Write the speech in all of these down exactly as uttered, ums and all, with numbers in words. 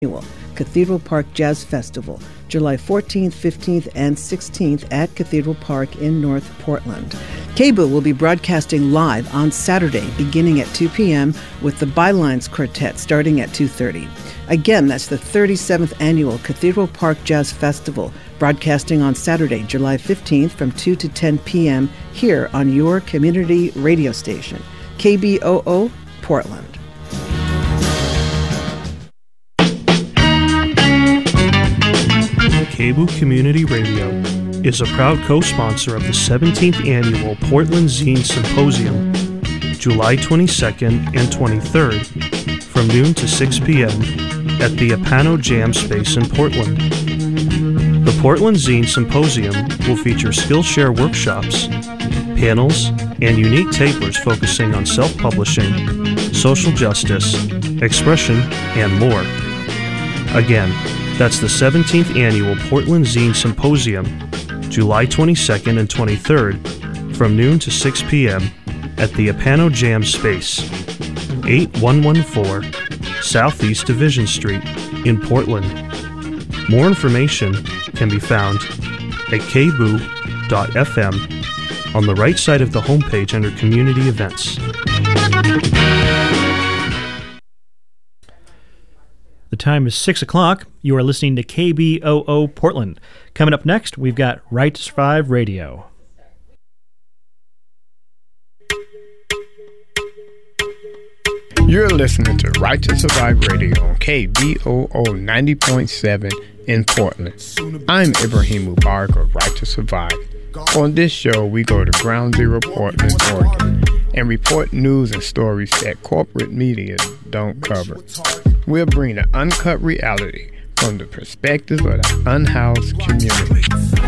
Annual Cathedral Park Jazz Festival, July fourteenth, fifteenth, and sixteenth at Cathedral Park in North Portland. K B O O will be broadcasting live on Saturday beginning at two p.m. with the Bylines Quartet starting at two thirty. Again, that's the thirty-seventh Annual Cathedral Park Jazz Festival, broadcasting on Saturday, July fifteenth from two to ten p.m. here on your community radio station, K B O O Portland. K B O O Community Radio is a proud co-sponsor of the seventeenth Annual Portland Zine Symposium, July twenty-second and twenty-third, from noon to six p.m. at the Apano Jam Space in Portland. The Portland Zine Symposium will feature Skillshare workshops, panels, and unique tablers focusing on self-publishing, social justice, expression, and more. Again, that's the seventeenth Annual Portland Zine Symposium, July twenty-second and twenty-third, from noon to six p.m. at the Apano Jam Space, eighty-one fourteen Southeast Division Street in Portland. More information can be found at k b o o dot f m on the right side of the homepage under Community Events. The time is six o'clock. You are listening to K B O O Portland. Coming up next, we've got Right to Survive Radio. You're listening to Right to Survive Radio on K B O O ninety point seven in Portland. I'm Ibrahim Mubarak of Right to Survive. On this show, we go to Ground Zero Portland, Oregon, and report news and stories that corporate media don't cover. We'll bring the uncut reality from the perspective of the unhoused community.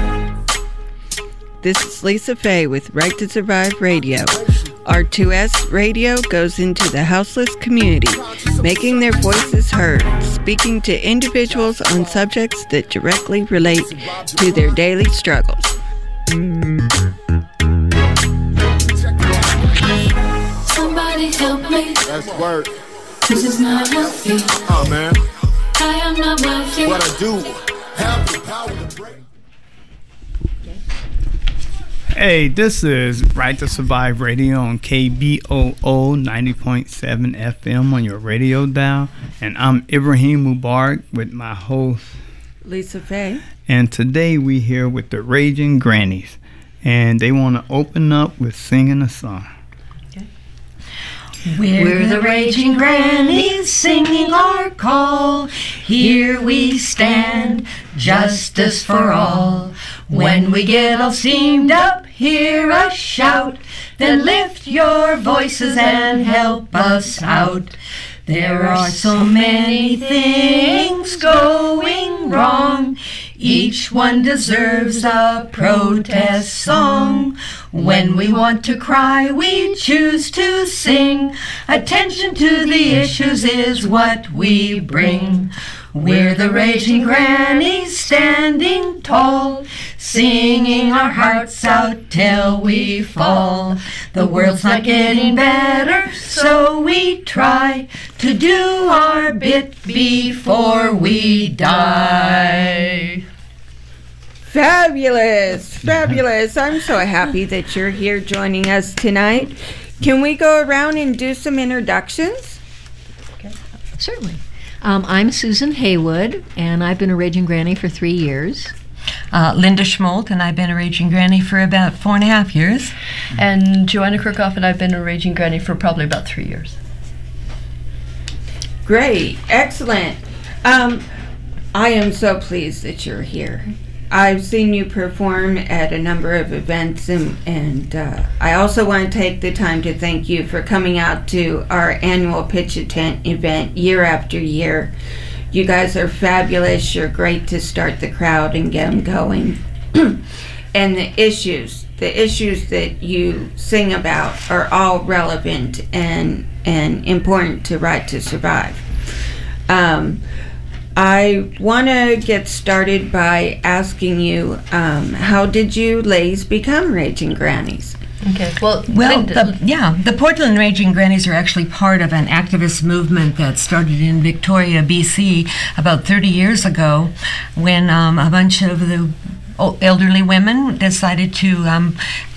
This is Lisa Faye with Right to Survive Radio. R two S Radio goes into the houseless community, making their voices heard, speaking to individuals on subjects that directly relate to their daily struggles. Somebody help me. That's work. This is not healthy. Oh man. I am not wealthy. What I do. Have the power to break. Hey, this is Right to Survive Radio on K B O O ninety point seven F M on your radio dial. And I'm Ibrahim Mubarak with my host, Lisa Faye. And today we here with the Raging Grannies. And they want to open up with singing a song. Okay. We're, We're the Raging Grannies singing our call. Here we stand, justice for all. When we get all steamed up, hear us shout, then lift your voices and help us out. There are so many things going wrong. Each one deserves a protest song. When we want to cry, we choose to sing. Attention to the issues is what we bring. We're the Raging Grannies standing tall, singing our hearts out till we fall. The world's not getting better, so we try to do our bit before we die. Fabulous, fabulous. I'm so happy that you're here joining us tonight. Can we go around and do some introductions? Okay. Certainly. Um, I'm Susan Haywood, and I've been a Raging Granny for three years. Uh, Linda Schmolt, and I've been a Raging Granny for about four and a half years. And Joanna Kirchhoff, and I've been a Raging Granny for probably about three years. Great, excellent. Um, I am so pleased that you're here. I've seen you perform at a number of events, and, and uh, I also want to take the time to thank you for coming out to our annual Pitch a Tent event year after year. You guys are fabulous. You're great to start the crowd and get them going. And the issues, the issues that you sing about are all relevant and, and important to Right to Survive. Um, I want to get started by asking you, um, how did you ladies become Raging Grannies? Okay. Well, Well, Linda- the, yeah, the Portland Raging Grannies are actually part of an activist movement that started in Victoria, B C, about thirty years ago, when um, a bunch of the o- elderly women decided to um,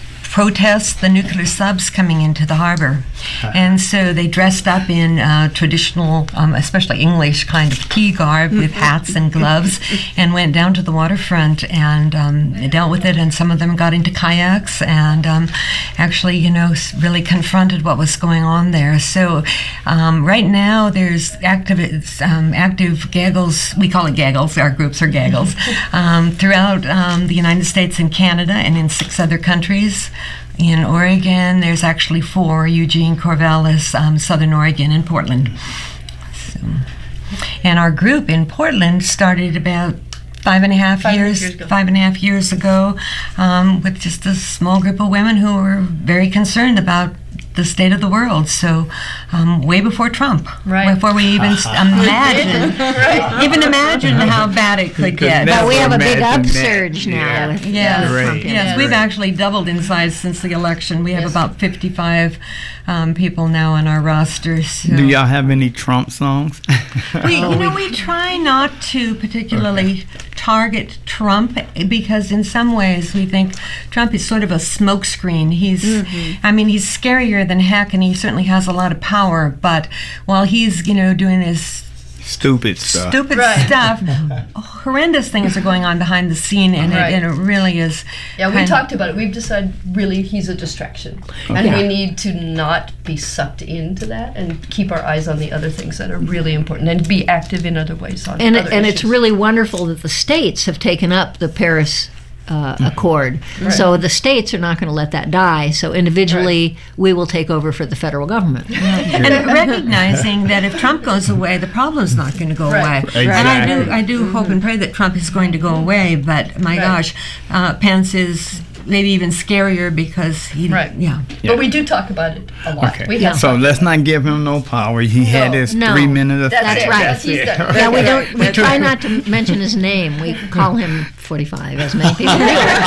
protest the nuclear subs coming into the harbor. And so they dressed up in uh, traditional, um, especially English kind of tea garb with hats and gloves, and went down to the waterfront and um, dealt with it. And some of them got into kayaks and um, actually, you know, s- really confronted what was going on there. So um, right now there's active, um, active gaggles, we call it gaggles, our groups are gaggles, um, throughout um, the United States and Canada and in six other countries. In Oregon, there's actually four: Eugene, Corvallis, um, Southern Oregon, and Portland. So, and our group in Portland started about five and a half Five years, years ago. five and a half years ago, um, with just a small group of women who were very concerned about the state of the world. So, um, way before Trump, Right. before we even s- imagine, Right. even imagine how bad it could get. never But we have a big imagine that. upsurge now. Yeah. With, Yes, with Right. Trump in yes, it. we've actually doubled in size since the election. We have Yes. about fifty-five um, people now on our roster. So. Do y'all have any Trump songs? We, you know, we try not to particularly target Trump because in some ways we think Trump is sort of a smokescreen. He's, I mean, he's scarier than heck, and he certainly has a lot of power. But while he's, you know, doing his Stupid stuff. stupid Right. stuff, horrendous things are going on behind the scene, and, Right. it, and it really is. Yeah, we kind- talked about it. We've decided really he's a distraction. And Yeah. we need to not be sucked into that and keep our eyes on the other things that are really important and be active in other ways on And, other and it's issues. really wonderful that the states have taken up the Paris uh, Accord. So the states are not going to let that die. So individually, we will take over for the federal government. and recognizing that if Trump goes away, the problem's not going to go Right. away. And I do, Exactly. I do hope and pray that Trump is going to go away. But my Right. gosh, uh, Pence is maybe even scarier because he, Right. yeah. But we do talk about it a lot. Okay. We have So talked let's about not give him no power. He had No. his No. three minutes. it. That's, That's it. right. That's he's done. Yeah, we don't. We try not to mention his name. We call him forty-five, as many people do.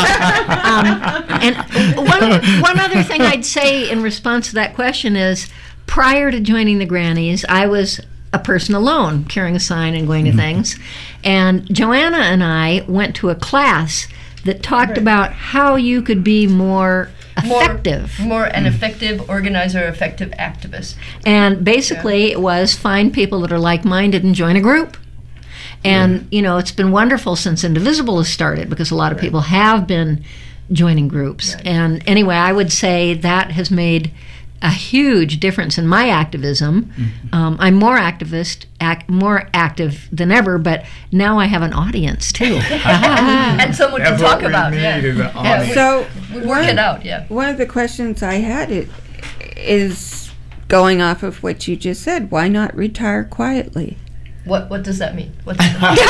Um, and one one other thing I'd say in response to that question is, prior to joining the Grannies, I was a person alone, carrying a sign and going to things. And Joanna and I went to a class that talked about how you could be more More- effective. More an effective organizer, effective activist. And basically, it was find people that are like-minded and join a group. And you know, it's been wonderful since Indivisible has started because a lot of people have been joining groups. And anyway, I would say that has made a huge difference in my activism. Um, I'm more activist, ac- more active than ever, but now I have an audience too. And someone to That's talk what we about. need Yeah. is an Yeah, audience. we- So we work it out, yeah. One of the questions I had it is going off of what you just said. Why not retire quietly? What what does that mean? What does that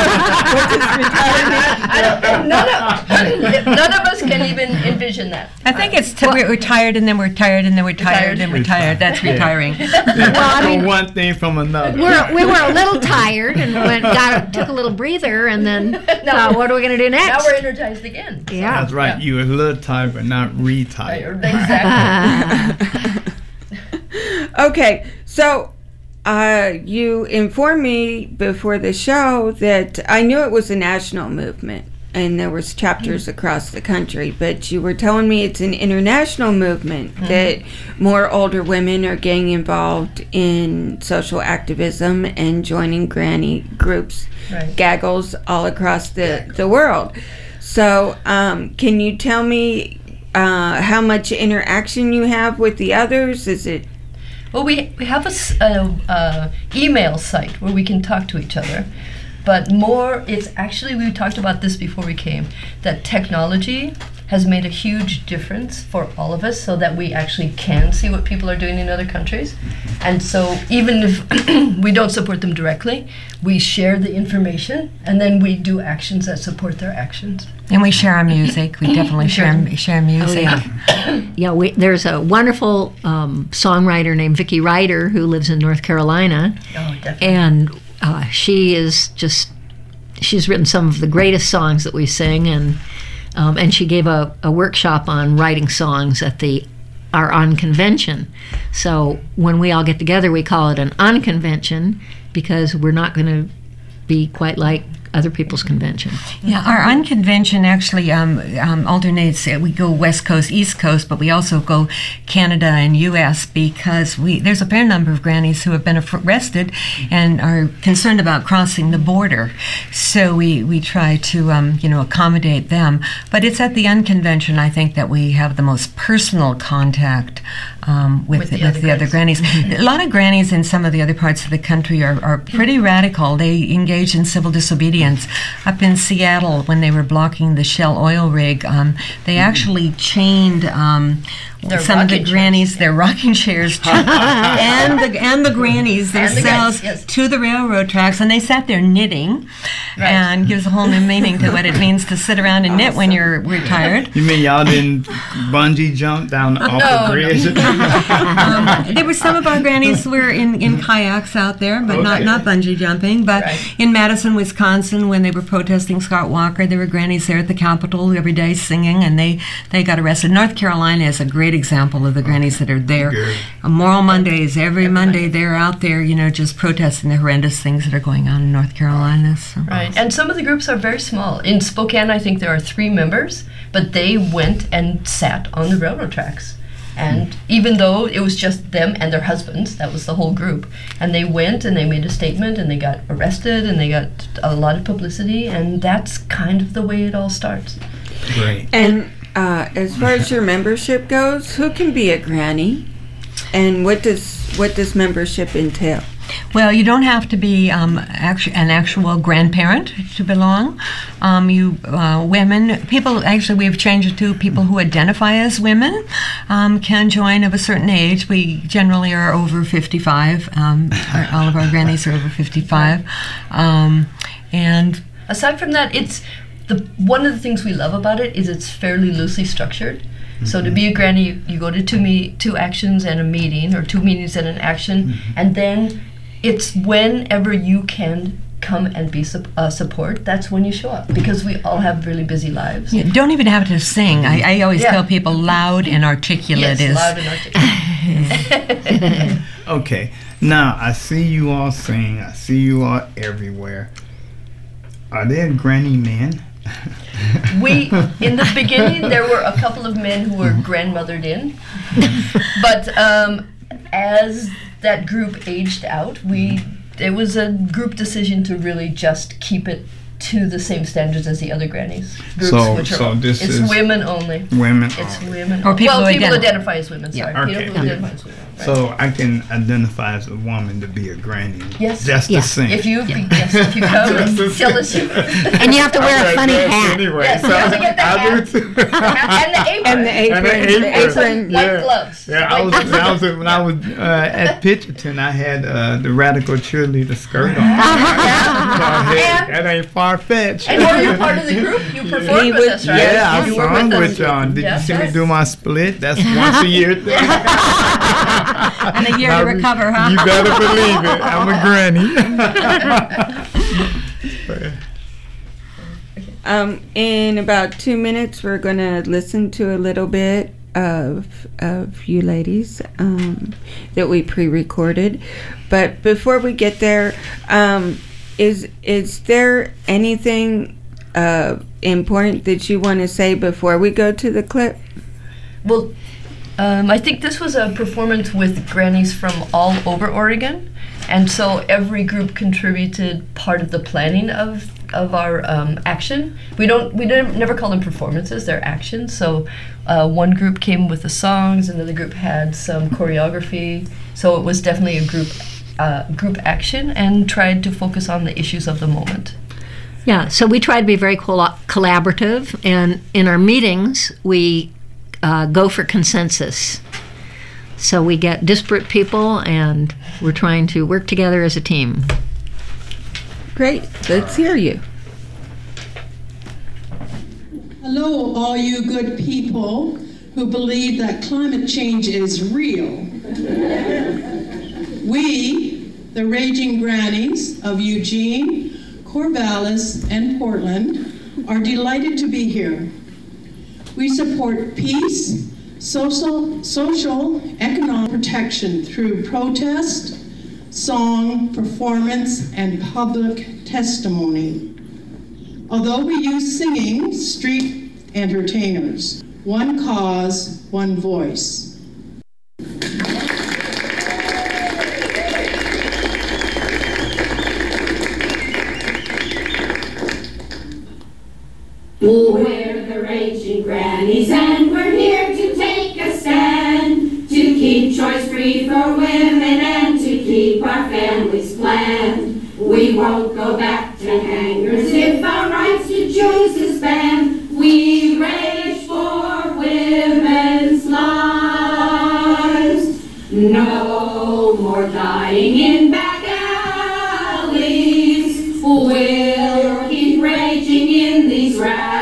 mean? I don't, none, of, none of us can even envision that. I think it's t- we're, we're tired and then we're tired and then we're tired and we're tired. That's retiring. Well, I mean, one thing from another. we're, we were a little tired and went, got, took a little breather, and then thought, what are we going to do Now next? we're energized again. Yeah. That's right. Yeah. You were a little tired, but not retired. Exactly. Okay, so uh, you informed me before the show that I knew it was a national movement and there was chapters across the country, but you were telling me it's an international movement, Mm-hmm. that more older women are getting involved in social activism and joining granny groups, Right. gaggles all across the, the world. So um, can you tell me uh, how much interaction you have with the others? Is it Well, we, we have a, s- a- a email site where we can talk to each other, but more, it's actually, we talked about this before we came, that technology has made a huge difference for all of us so that we actually can see what people are doing in other countries. And so even if we don't support them directly, we share the information and then we do actions that support their actions. And we share our music. We definitely share share music. yeah. Yeah, we, there's a wonderful um, songwriter named Vicki Ryder who lives in North Carolina, Oh, definitely. and uh, she is just, she's written some of the greatest songs that we sing, and um, and she gave a, a workshop on writing songs at the our on-convention. So when we all get together, we call it an on-convention because we're not going to be quite like other people's convention. Yeah, our unconvention actually um, um, alternates. We go West Coast, East Coast, but we also go Canada and U S because we there's a fair number of grannies who have been arrested and are concerned about crossing the border. So we, we try to um, you know accommodate them. But it's at the unconvention, I think, that we have the most personal contact um, with, with the, with other, the other grannies. A lot of grannies in some of the other parts of the country are, are pretty radical. They engage in civil disobedience. Up in Seattle, when they were blocking the Shell oil rig, um, they actually chained um, some of the grannies, their rocking chairs, and the and the grannies themselves, the yes. to the railroad tracks, and they sat there knitting, right. and gives a whole new meaning to what it means to sit around and knit when you're retired. You mean y'all didn't bungee jump down off no, the bridge? No. um, there were some of our grannies were in, in kayaks out there, but okay. not not bungee jumping. But right. in Madison, Wisconsin, when they were protesting Scott Walker, there were grannies there at the Capitol every day singing, and they, they got arrested. North Carolina is a great example of the grannies that are there. On Moral Mondays, every Monday they're out there, you know, just protesting the horrendous things that are going on in North Carolina. So. Right, and some of the groups are very small. In Spokane, I think there are three members, but they went and sat on the railroad tracks. And even though it was just them and their husbands, that was the whole group, and they went and they made a statement and they got arrested and they got a lot of publicity, and that's kind of the way it all starts. Great. And uh, as far as your membership goes, who can be a granny, and what does what does membership entail? Well, you don't have to be um, actu- an actual grandparent to belong. Um, you uh, women, people, actually we've changed it to people who identify as women um, can join of a certain age. We generally are over fifty-five. Um, our, all of our grannies are over fifty-five. Um, and aside from that, it's the one of the things we love about it is it's fairly loosely structured. Mm-hmm. So to be a granny, you, you go to two, me- two actions and a meeting, or two meetings and an action, mm-hmm. and then it's whenever you can come and be su- uh, support, that's when you show up, because we all have really busy lives. You don't even have to sing. I, I always yeah. tell people loud and articulate yes, is... loud and articulate. Okay, now I see you all sing. I see you all everywhere. Are there granny men? We, in the beginning, there were a couple of men who were grandmothered in, but um, as that group aged out, we it was a group decision to really just keep it to the same standards as the other grannies groups, so, which are so this it's is women only. Women. It's only. women. Or people well, who people identify. identify as women. Sorry, yeah. okay. people who identify as women. Right. So I can identify as a woman to be a granny. Yes. Just yeah. to sing. If you yeah. yes, if you come and tell us you. And you have to wear a funny hat. Anyway, yes, so you have to get the I hat. do too. And the apron. And the apron. And the apron. The apron. White yeah. gloves. Yeah, I was, when I was when I was uh, at Pitcherton, I had uh, the radical cheerleader skirt on. Yeah. So, hey, And- that ain't far fetched. And were you part of the group? You performed He with was- us, right? Yeah, I You were sung with us. with y'all. Did Yes, you see yes. me do my split? That's once a year thing. And a year Now, to recover, huh? You better believe it. I'm a granny. Um, in about two minutes, we're going to listen to a little bit of of you ladies um, that we pre-recorded. But before we get there, um, is is there anything uh, important that you want to say before we go to the clip? Well, um, I think this was a performance with grannies from all over Oregon, and so every group contributed part of the planning of of our um, action. We don't we don't never call them performances; they're actions. So uh, one group came with the songs, another group had some choreography. So it was definitely a group uh, group action, and tried to focus on the issues of the moment. Yeah, so we try to be very col- collaborative, and in our meetings, we uh, go for consensus. So we get disparate people, and we're trying to work together as a team. Great. Let's hear you. Hello, all you good people who believe that climate change is real. We, the Raging Grannies of Eugene, Corvallis, and Portland, are delighted to be here. We support peace, social, social, economic protection through protest, song, performance, and public testimony. Although we use singing, street entertainers, one cause, one voice. We're the Raging Grannies, and we're here to take a stand, to keep choice free for women and to keep our families planned. We won't go back to hangers if our rights to choose is banned. We rage for women's lives. No more dying in back alleys. We'll keep raging in these rallies.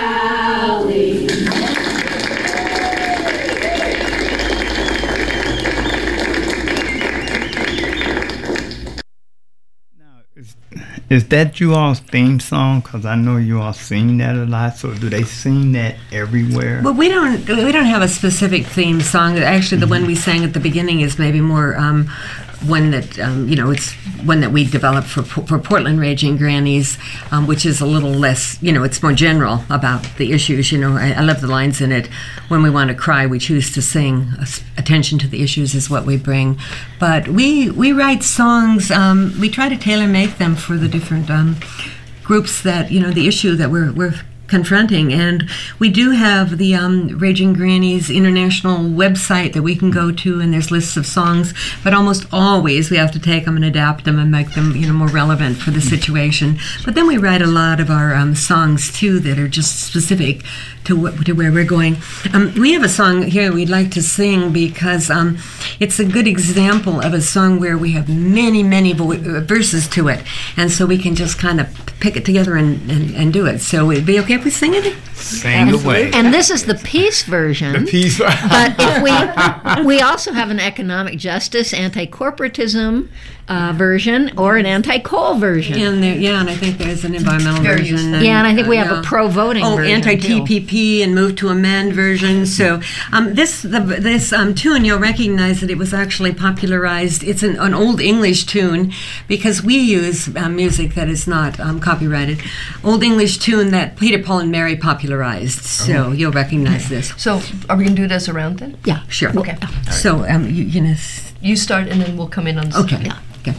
Is that you all's theme song? Because I know you all sing that a lot. So do they sing that everywhere? Well, we don't. We don't have a specific theme song. Actually, the mm-hmm. one we sang at the beginning is maybe more um, one that um, you know. It's one that we developed for for Portland Raging Grannies, um, which is a little less. You know, it's more general about the issues. You know, I, I love the lines in it. When we want to cry, we choose to sing. Attention to the issues is what we bring. But we we write songs. Um, we try to tailor make them for the different um, groups that, you know, the issue that we're we're confronting. And we do have the um, Raging Grannies International website that we can go to, and there's lists of songs, but almost always we have to take them and adapt them and make them, you know, more relevant for the situation. But then we write a lot of our um, songs too that are just specific to, wh- to where we're going. Um, we have a song here we'd like to sing because um, it's a good example of a song where we have many, many vo- verses to it, and so we can just kind of pick it together and, and, and do it. So it'd be okay if we sing it? Sing away. And this is the peace version. The peace version. But if we we also have an economic justice, anti-corporatism uh, version, or an anti-coal version. And there, yeah, and I think there's an environmental Very version. useful. And, Yeah, and I think we have uh, a pro-voting oh, version, anti-T P P and move to amend version. So um, this the, this um, tune, you'll recognize that it was actually popularized. It's an, an old English tune because we use uh, music that is not um, copyrighted. Old English tune that Peter, Paul, and Mary popularized. So Oh. you'll recognize this. So are we going to do this around then? Yeah, sure. Okay. So um, you, you know. s- You start and then we'll come in on the Okay. second. Okay.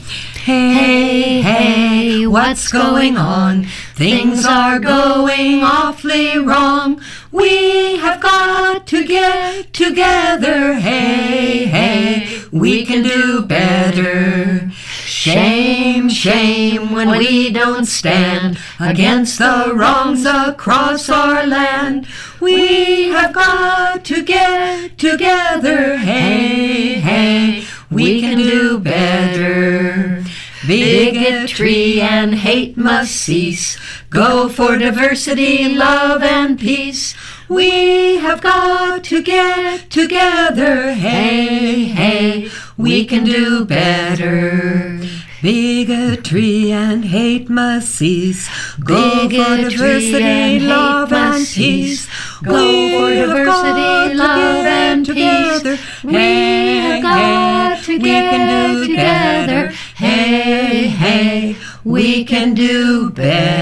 Hey, hey, what's going on? Things are going awfully wrong. We have got to get together. Hey, hey, we can do better. Shame, shame when we don't stand against the wrongs across our land. We have got to get together. Hey, hey, we can do better. Bigotry and hate must cease. Go for diversity, love, and peace. We have got to get together. Hey, hey, we can do better. Bigotry and hate must cease. Go for diversity, love, and peace. Go for diversity, love, and peace. We have got to get together. Hey, hey, we can do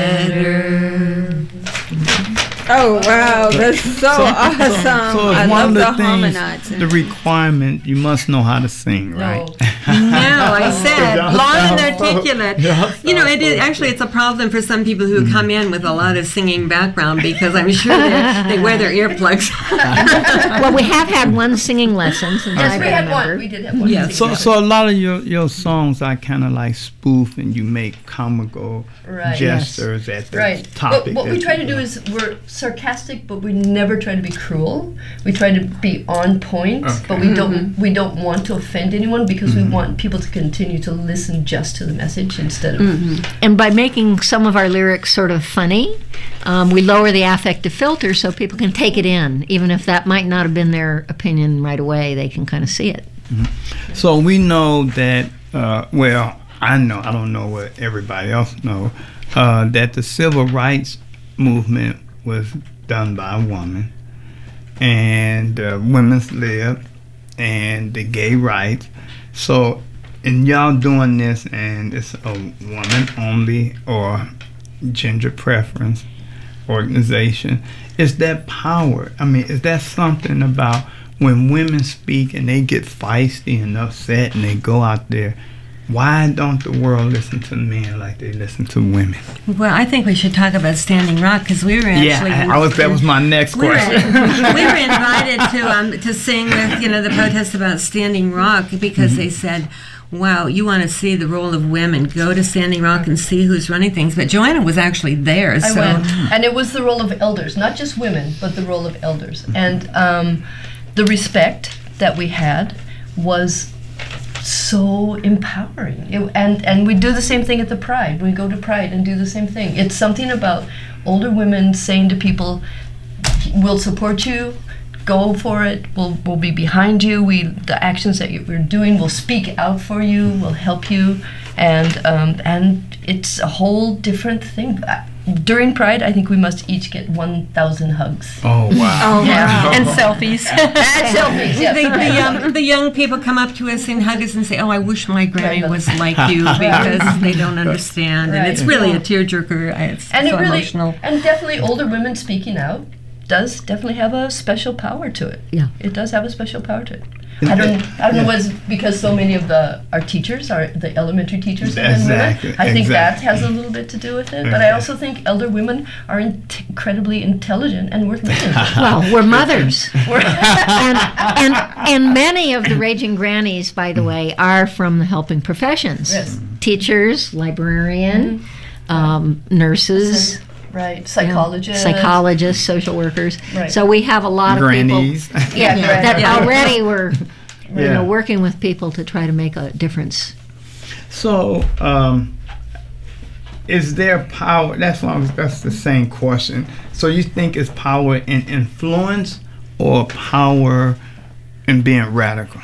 better. Oh, wow, that's so, awesome. So, so I it's one love of the the things, hominides. the requirement, you must know how to sing, right? No, I said long and articulate. Yeah. You know, it is actually it's a problem for some people who come in with a lot of singing background because I'm sure they, they wear their earplugs. Well, we have had one singing lesson since Yes, I we can had remember. one. We did have one. Yeah. So, so a lot of your, your songs I kind of like spoof, and you make comical Right. gestures at the Right. topic. What, what we that try you to do want. is we're sarcastic, but we never try to be cruel. We try to be on point, but we don't we don't want to offend anyone because we want people to continue to listen just to the message instead of. And by making some of our lyrics sort of funny, um, we lower the affective filter so people can take it in. Even if that might not have been their opinion right away, they can kind of see it. So we know that, uh, well, I know, I don't know what everybody else know, uh, that the civil rights movement was done by a woman. and uh, women's lib, and the gay rights. So, and y'all doing this, and it's a woman only or gender preference organization. Is that power? I mean, is that something about when women speak and they get feisty and upset and they go out there? Why don't the world listen to men like they listen to women? Well, I think we should talk about Standing Rock because we were actually. Yeah, I was. That was my next we question. Were, we were invited to um, to sing with you know the protest about Standing Rock because mm-hmm. they said, "Wow, you want to see the role of women? Go to Standing Rock and see who's running things." But Joanna was actually there. I so. went, and it was the role of elders, not just women, but the role of elders, and um, the respect that we had was so empowering. It, and and we do the same thing at the Pride. We go to Pride and do the same thing. It's something about older women saying to people, "We'll support you. Go for it. We'll we'll be behind you. We the actions that you, we're doing, we'll speak out for you. We'll help you." And um, and it's a whole different thing. During Pride, I think we must each get one thousand hugs. Oh, wow. Oh, yeah. And selfies. And selfies, yes. The, the, um, the young people come up to us and hug us and say, "Oh, I wish my granny Right. was like you," because they don't understand. Right. And it's really a tearjerker. It's And so it really, emotional. and definitely older women speaking out does definitely have a special power to it. Yeah. It does have a special power to it. I don't, I don't know what's because so many of the our teachers are the elementary teachers are men and women. Exactly, I think that exactly. has a little bit to do with it. But I also think elder women are in- incredibly intelligent and worth listening to. Well, we're mothers. We're and, and and many of the Raging Grannies, by the way, are from the helping professions. Yes. Teachers, librarian, Mm-hmm. um, nurses. Right, psychologists. Yeah, psychologists, social workers. Right. So we have a lot Grannies. of people Yeah, yeah, that yeah. already were you Yeah. know, working with people to try to make a difference. So, um, is there power? That's why I was, that's the same question. So, you think it's power in influence or power in being radical?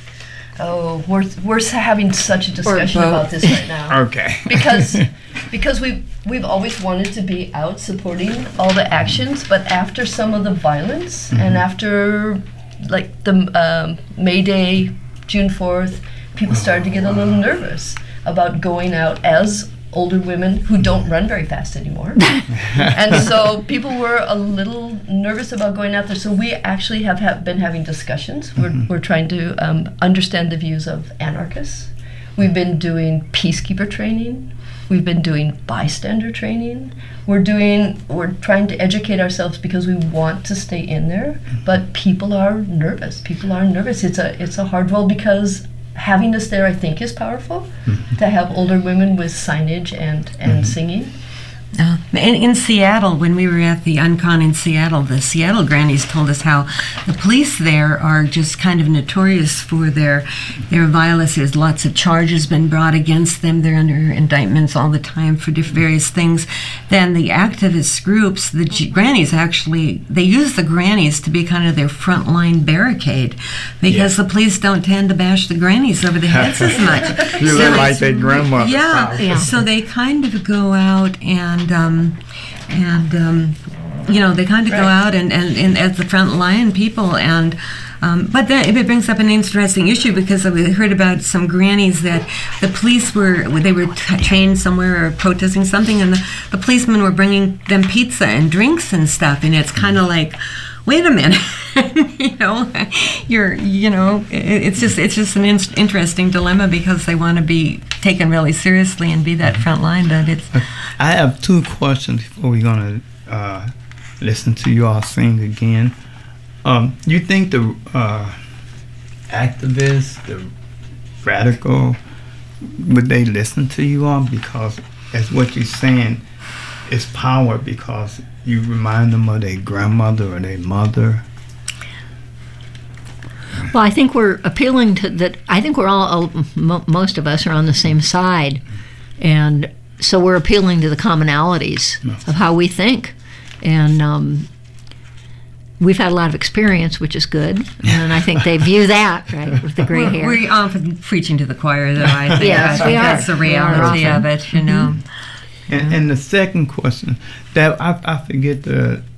Oh, we're we're having such a discussion both. about this right now. Okay. because because we we've always wanted to be out supporting all the actions, but after some of the violence and after like the um, May Day, June fourth, people started to get a little nervous about going out as older women who don't run very fast anymore. And so people were a little nervous about going out there. So we actually have ha- been having discussions. We're, Mhm. we're trying to um, understand the views of anarchists. We've been doing peacekeeper training. We've been doing bystander training. We're doing, we're trying to educate ourselves because we want to stay in there, but people are nervous. People are nervous. It's a, it's a hard role because having us there, I think, is powerful. Mm-hmm. To have older women with signage and, and mm-hmm. singing. Uh, in, in Seattle, when we were at the UNCON in Seattle, the Seattle grannies told us how the police there are just kind of notorious for their their violence. There's lots of charges been brought against them. They're under indictments all the time for diff- various things. Then the activist groups, the G- grannies actually, they use the grannies to be kind of their frontline barricade because yeah. the police don't tend to bash the grannies over the heads as much. You so look like their grandmother. Yeah, yeah, so they kind of go out and And um, and um, you know they kind of right. go out and, and, and as the front line people and um, but then it brings up an interesting issue because we heard about some grannies that the police were they were t- trained somewhere or protesting something and the, the policemen were bringing them pizza and drinks and stuff and it's kind of like, wait a minute. you know, you're, you know, it, it's just it's just an in- interesting dilemma because they want to be taken really seriously and be that front line. But it's. I have two questions before we're gonna uh, listen to you all sing again. Um, you think the uh, activists, the radical, would they listen to you all because, as what you're saying, it's power because you remind them of their grandmother or their mother? Well, I think we're appealing to that. I think we're all, mo- most of us are on the same side. And so we're appealing to the commonalities no. of how we think. And um, we've had a lot of experience, which is good. And I think they view that, right, with the gray we're, hair. We're often preaching to the choir, though, I think. Yes, I we think are. That's the reality of it, you know. Mm-hmm. And, and the second question, that I, I forget the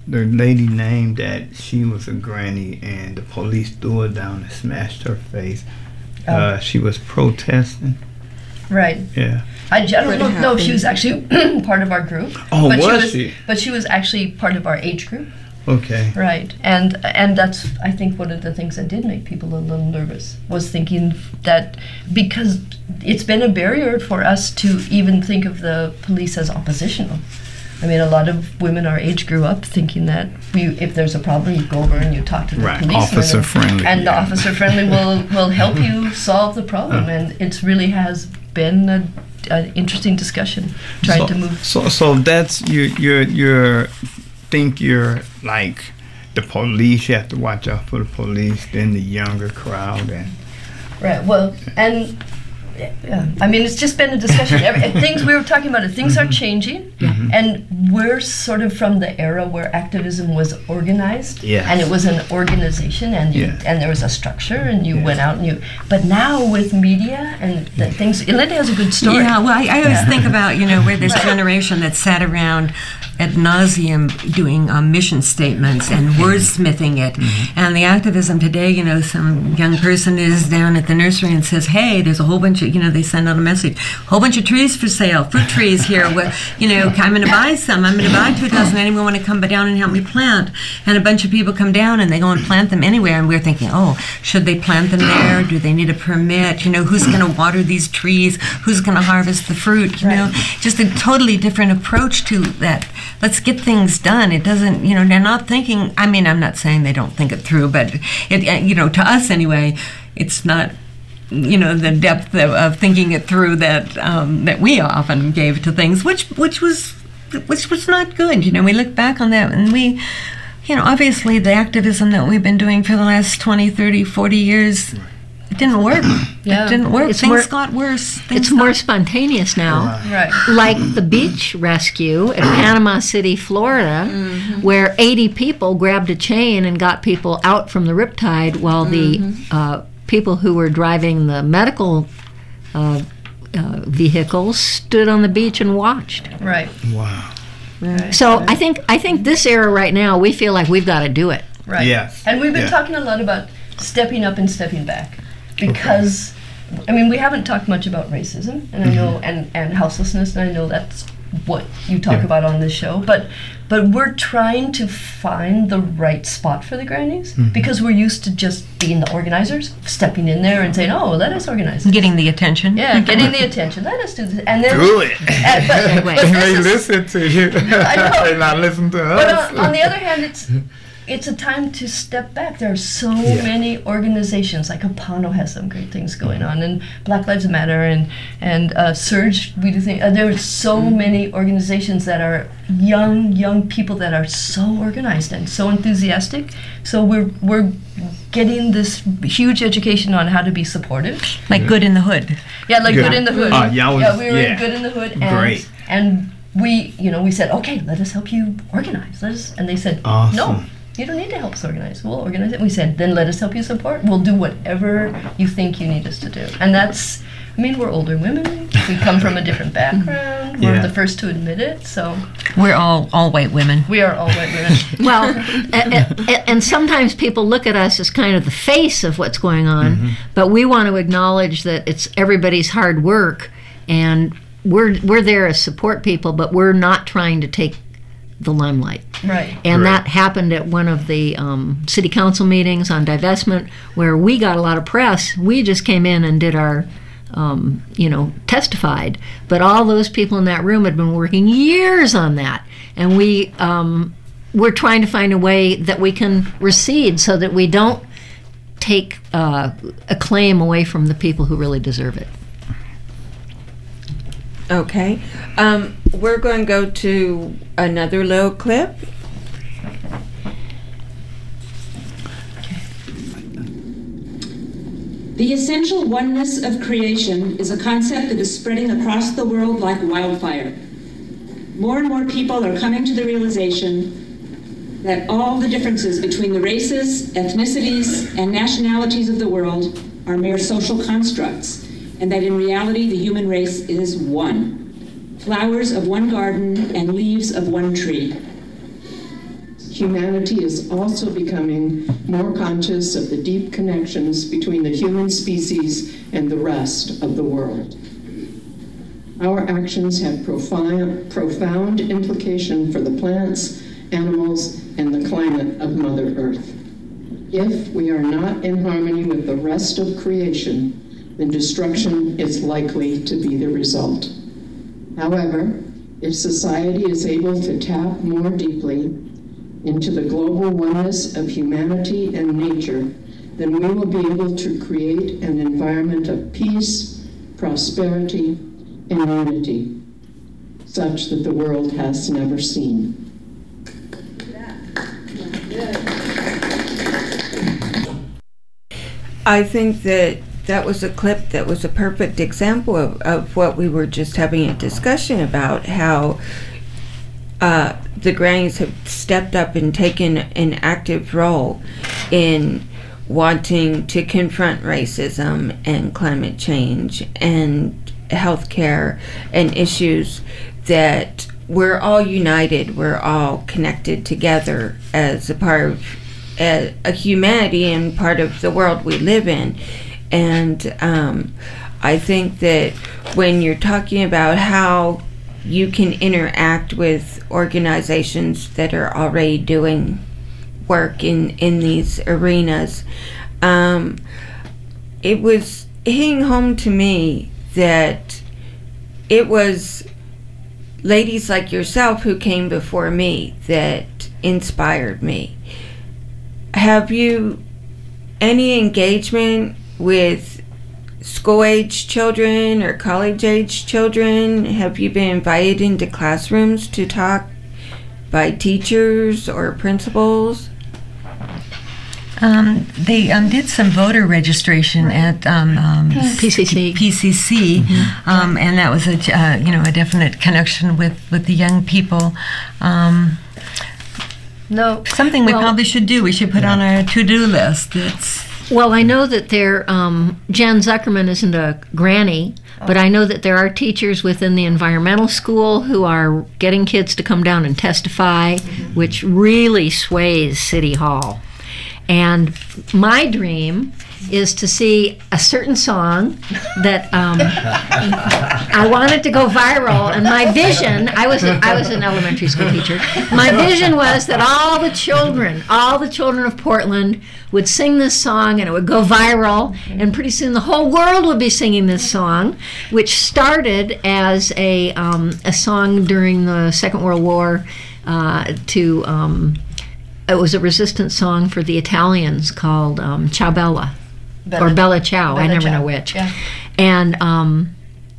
the lady named that she was a granny and the police threw her down and smashed her face. Oh. Uh, she was protesting. Right. Yeah. I, I don't know, know if she was actually part of our group. Oh, but was she, was, she? But she was actually part of our age group. Okay. Right. And and that's, I think, one of the things that did make people a little nervous, was thinking that, because it's been a barrier for us to even think of the police as oppositional. I mean, a lot of women our age grew up thinking that we, if there's a problem, you go over and you talk to the Right. policeman. Officer and, friendly. And the yeah. officer friendly will, will help you solve the problem. Uh. And it really has been a, an interesting discussion trying so, to move. So, so that's you. You you think you're like the police. You have to watch out for the police. Then the younger crowd and. Right. Well, and yeah, I mean, it's just been a discussion. Every, things we were talking about it. Things are changing, Mhm. and we're sort of from the era where activism was organized, Yes. and it was an organization, and you, Yes. and there was a structure, and you Yes. went out and you. But now with media and the things, Linda has a good story. Yeah, well, I, I always Yeah. think about, you know, where this Right. generation that sat around ad nauseum doing um, mission statements and wordsmithing it. And the activism today, you know, some young person is down at the nursery and says, hey, there's a whole bunch of, you know, they send out a message, whole bunch of trees for sale, fruit trees here. Well, you know, I'm going to buy some. I'm going to buy two dozen. Anyone want to come down and help me plant? And a bunch of people come down and they go and plant them anywhere. And we're thinking, oh, should they plant them there? Do they need a permit? You know, who's going to water these trees? Who's going to harvest the fruit? You know, just a totally different approach to that. Let's get things done. It doesn't, you know, they're not thinking, I mean, I'm not saying they don't think it through, but, it, uh, you know, to us anyway, it's not, you know, the depth of, of thinking it through that um, that we often gave to things, which which was which was not good. You know, we look back on that and we, you know, obviously the activism that we've been doing for the last twenty, thirty, forty years, it didn't work. Yeah. It didn't work. It's Things more- got worse. Things It's more spontaneous now. Right. Like the beach rescue at Panama City, Florida, where eighty people grabbed a chain and got people out from the riptide while the uh, people who were driving the medical uh, uh, vehicles stood on the beach and watched. Right. Wow. So I think I think this era right now, we feel like we've got to do it. Right. Yes. And we've been Yeah. talking a lot about stepping up and stepping back, because, I mean, we haven't talked much about racism, and I know, and, and houselessness, and I know that's what you talk Yeah. about on this show, but but we're trying to find the right spot for the grannies, Mhm. because we're used to just being the organizers, stepping in there and saying, oh, let us organize this. getting the attention. Yeah, getting the attention. Let us do this. And then, Do it. Uh, but, but And this they is- listen to you. I know. They not listen to But us. on, on the other hand, it's it's a time to step back. There are so Yeah. many organizations, like Apano has some great things going on, and Black Lives Matter, and and uh, Surge. We do think uh, there are so many organizations that are young, young people that are so organized and so enthusiastic. So we're we're getting this huge education on how to be supportive. Like Good in the Hood. Yeah, like Good. Good in the Hood. Ah, yeah, I was- yeah, we were in yeah. Good in the Hood, and Great. and we, you know, we said, okay, let us help you organize. Let us, and they said, Awesome. no, you don't need to help us organize. We'll organize it. We said, then let us help you support. We'll do whatever you think you need us to do. And that's, I mean, we're older women. We come from a different background. We're Yeah. the first to admit it. So We're all all white women. we are all white women. Well, a- a- and sometimes people look at us as kind of the face of what's going on, but we want to acknowledge that it's everybody's hard work, and we're we're there as support people, but we're not trying to take the limelight. Right. And Right. that happened at one of the um, city council meetings on divestment, where we got a lot of press. We just came in and did our, um, you know, testified. But all those people in that room had been working years on that. And we, um, we're trying to find a way that we can recede so that we don't take uh, a claim away from the people who really deserve it. Okay. Um, we're going to go to another little clip. The essential oneness of creation is a concept that is spreading across the world like wildfire. More and more people are coming to the realization that all the differences between the races, ethnicities, and nationalities of the world are mere social constructs, and that in reality the human race is one. Flowers of one garden and leaves of one tree. humanity is also becoming more conscious of the deep connections between the human species and the rest of the world. Our actions have profound, profound implication for the plants, animals, and the climate of Mother Earth. If we are not in harmony with the rest of creation, then destruction is likely to be the result. However, if society is able to tap more deeply into the global oneness of humanity and nature, then we will be able to create an environment of peace, prosperity, and unity, such that the world has never seen. I think that that was a clip that was a perfect example of, of what we were just having a discussion about, how uh, the grannies have stepped up and taken an active role in wanting to confront racism and climate change and healthcare and issues that we're all united, we're all connected together as a part of a, a humanity and part of the world we live in. And um, I think that when you're talking about how you can interact with organizations that are already doing work in, in these arenas, um, it was hitting home to me that it was ladies like yourself who came before me that inspired me. Have you any engagement with school-age children or college-age children? Have you been invited into classrooms to talk by teachers or principals? Um, they um, did some voter registration at um, um, P C C, P C C, mm-hmm. um, and that was a uh, you know a definite connection with, with the young people. Um, no, something we well, probably should do. We should put yeah. on our to-do list. It's well, I know that there. Um, Jen Zuckerman isn't a granny, oh. but I know that there are teachers within the environmental school who are getting kids to come down and testify, mm-hmm. which really sways City Hall. And my dream is to see a certain song that um, I wanted to go viral. And my vision, I was a, I was an elementary school teacher. My vision was that all the children, all the children of Portland would sing this song, and it would go viral. And pretty soon the whole world would be singing this song, which started as a um, a song during the Second World War uh, to. Um, It was a resistance song for the Italians called um, Ciao Bella, Bella, or Bella Ciao, Bella I never Ciao. know which. Yeah. And um,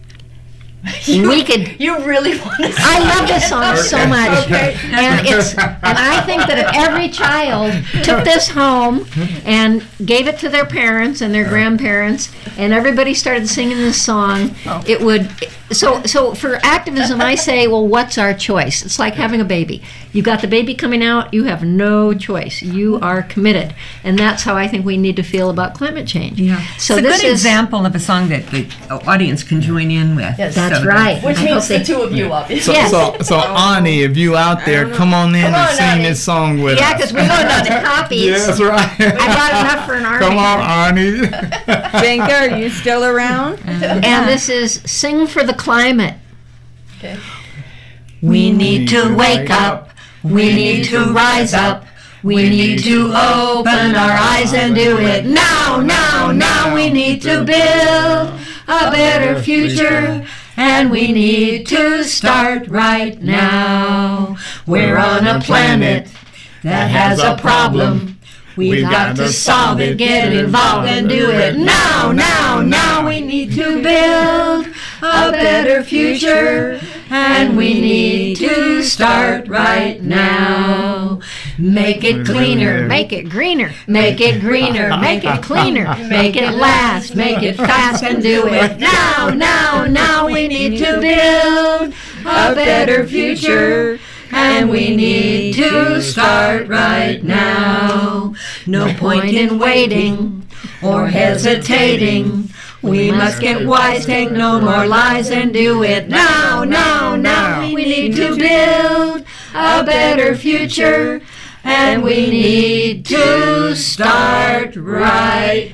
you, we could. You really want to? I love this song so much, okay. and it's. And I think that if every child took this home and gave it to their parents and their grandparents, and everybody started singing this song, oh. it would. So, so for activism, I say, well, what's our choice? It's like having a baby. You've got the baby coming out. You have no choice. You are committed, and that's how I think we need to feel about climate change. Yeah. So it's a this good is, example of a song that the audience can join in with. Yes. That's so right. Which I means the they, two of you, obviously. So, yes. so, so Ani, if you out there, come on in come and on, sing Ani. this song with yeah, us. because we don't know the copies. Yeah, that's right. I brought enough for an army. Come on, Ani. Benga, are you still around? And this is Sing for the Climate. Okay. We need to wake up. We need to rise up. We need to open our eyes and do it now, now, now. We need to build a better future, and we need to start right now. We're on a planet that has a problem. We've got to solve it, get involved, and do it now, now, now. We need to build a better future, and we need to start right now. Make it cleaner, Make it greener. make it greener, Make it cleaner. Make it last. Make it fast and do it now, now, now. We need to build a better future, and we need to start right now. No point in waiting or hesitating. We must get wise, take no more lies, and do it now, now, now. We need to build a better future, and we need to start right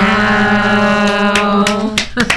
now.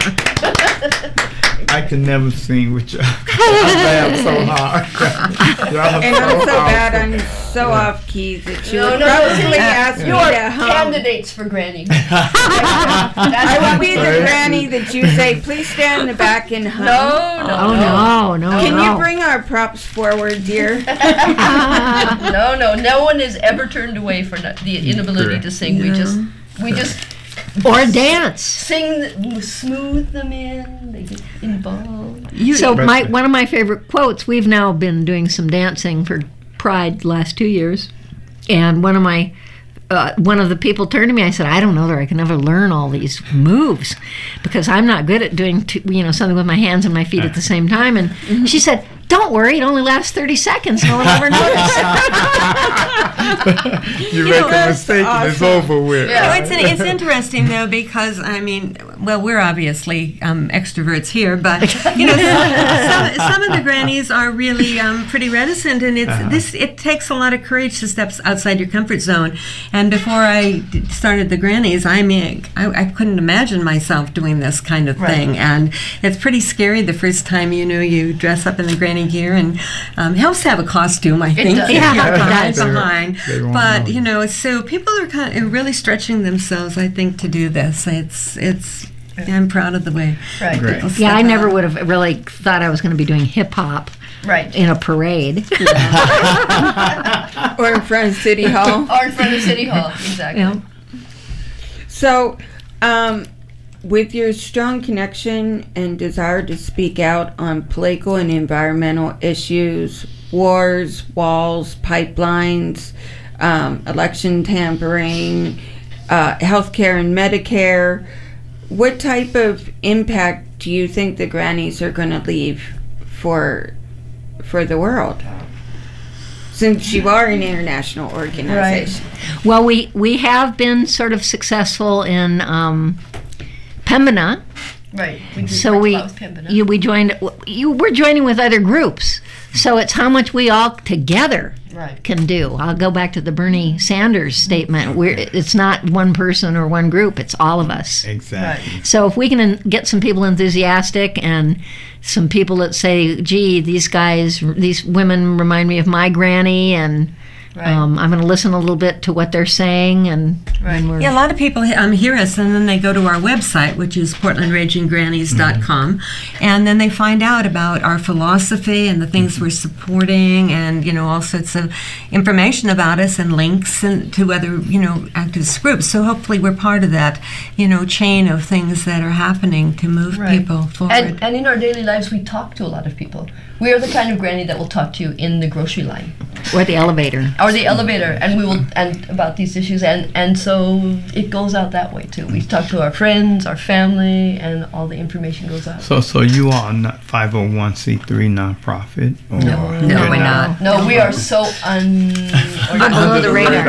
I can never sing with you. I laugh so hard. Y'all And so I'm so bad, awesome. I'm so off key that you No, would no, probably no. ask me You are to hum. candidates for Granny. I will be the granny that you say, please stand in the back and hum. No, no, Oh, no, no, Can no. you bring our props forward, dear? no, no, no one is ever turned away for no- the inability to sing. We just, we just Or dance. sing, th- smooth them in. They get involved. So my one of my favorite quotes. We've now been doing some dancing for Pride the last two years, and one of my uh, one of the people turned to me. I said, "I don't know that I can ever learn all these moves because I'm not good at doing two, you know something with my hands and my feet at the same time." And she said, "Don't worry, it only lasts thirty seconds. No one will ever notice." You, You make know, a that's mistake and it's awesome. over with. You know, it's, it's interesting though because I mean, well, we're obviously um, extroverts here, but you know, some, some of the grannies are really um, pretty reticent, and it's Uh-huh. this. It takes a lot of courage to step outside your comfort zone. And before I d- started the grannies, I mean, I, I couldn't imagine myself doing this kind of Right. thing, and it's pretty scary the first time you know you dress up in the granny gear, and um, it helps to have a costume. I think. does. Yeah, Yeah, it behind- does. behind. They won't But know. you know, so people are kind of really stretching themselves, I think, to do this. It's it's. I'm proud of the way. Right. Great. people Yeah, I step never out. would have really thought I was going to be doing hip hop Right. in a parade. Or in front of City Hall. Or in front of City Hall. Exactly. Yeah. So, um, with your strong connection and desire to speak out on political and environmental issues, wars, walls, pipelines, um, election tampering, uh, healthcare and Medicare, what type of impact do you think the grannies are going to leave for for the world? Since you are an international organization. Well, we, we have been sort of successful in um, Pembina. Right. We did So work we a lot with Pembina. you, we joined. You we're joining with other groups. So it's how much we all together Right. can do. I'll go back to the Bernie Sanders statement. We're it's not one person or one group. It's all of us. Exactly. So if we can en- get some people enthusiastic and some people that say, "Gee, these guys, these women remind me of my granny," and Right. um, I'm going to listen a little bit to what they're saying, and, and we're Yeah, a lot of people um, hear us and then they go to our website, which is portland raging grannies dot com, and then they find out about our philosophy and the things we're supporting, and you know all sorts of information about us and links and to other you know activist groups. So hopefully we're part of that you know chain of things that are happening to move Right. people forward. And, and in our daily lives, we talk to a lot of people. We are the kind of granny that will talk to you in the grocery line or the elevator. or the elevator, and we will and about these issues, and and so it goes out that way too. We talk to our friends, our family, and all the information goes out. So, so you are not five oh one c three nonprofit? Or No, No, you're we're not. No, we are so un. Below the radar.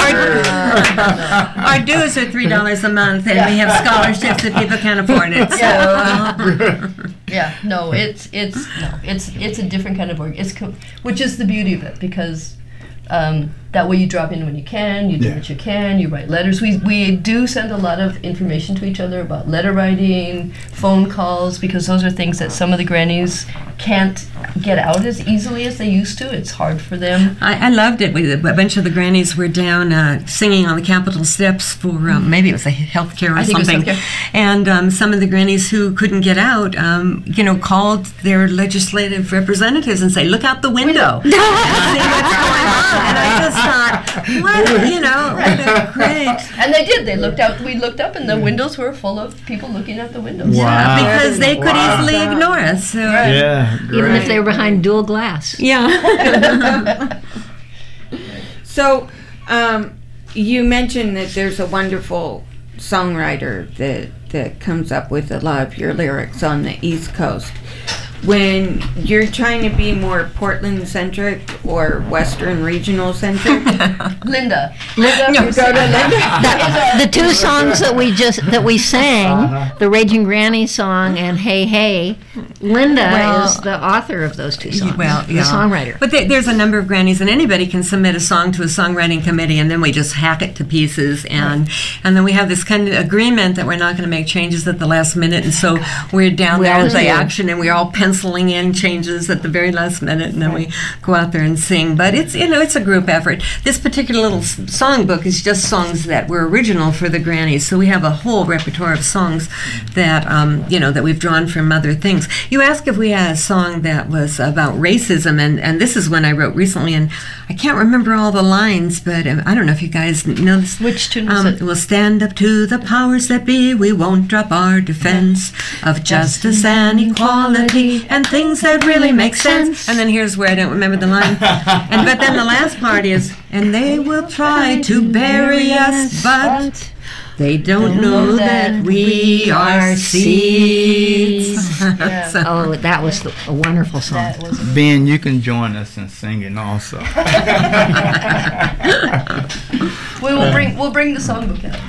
Our dues are three dollars a month, and we have scholarships if people can't afford it. So. Yeah, no, it's it's no, it's it's a different kind of work. It's co- which is the beauty of it, because um, that way you drop in when you can, you do Yeah. what you can, you write letters. We we do send a lot of information to each other about letter writing, phone calls, because those are things that some of the grannies can't get out as easily as they used to. It's hard for them. I, I loved it. We, a bunch of the grannies were down uh, singing on the Capitol steps for um, maybe it was a healthcare or I think it was something. healthcare. And um, some of the grannies who couldn't get out, um, you know, called their legislative representatives and say, "Look out the window." and see what's going on. And I just thought, what, you know, what a great. And they did. They looked out. We looked up, and the windows were full of people looking out the windows. Wow. Because they could Wow. easily ignore us. So. Right. Yeah, Even if great. they were behind dual glass. Yeah. So, um, you mentioned that there's a wonderful songwriter that that comes up with a lot of your lyrics on the East Coast. when you're trying to be more Portland-centric or Western regional-centric? Linda. Linda, No, you go to Linda. The, the two songs that we just that we sang, Uh-huh. the Raging Granny song and Hey Hey, Linda Well, is the author of those two songs. Well, the yeah. songwriter. But there, there's a number of grannies, and anybody can submit a song to a songwriting committee, and then we just hack it to pieces, and and then we have this kind of agreement that we're not going to make changes at the last minute, and so we're down We there at always the do. action, and we're all penciling in changes at the very last minute, and then we go out there and sing. But it's you know it's a group effort. This particular little s- songbook is just songs that were original for the grannies, so we have a whole repertoire of songs that um, you know that we've drawn from other things. You asked if we had a song that was about racism, and, and this is one I wrote recently, and I can't remember all the lines, but um, I don't know if you guys know this. Which tune was um, it? We'll stand up to the powers that be, we won't drop our defense of justice and equality and things that really make sense. And then here's where I don't remember the line. And but then the last part is, and they will try to bury us, but they don't know that we are seeds. So- Oh, that was the, a wonderful song. Ben, you can join us in singing also. We will bring we'll bring the songbook out.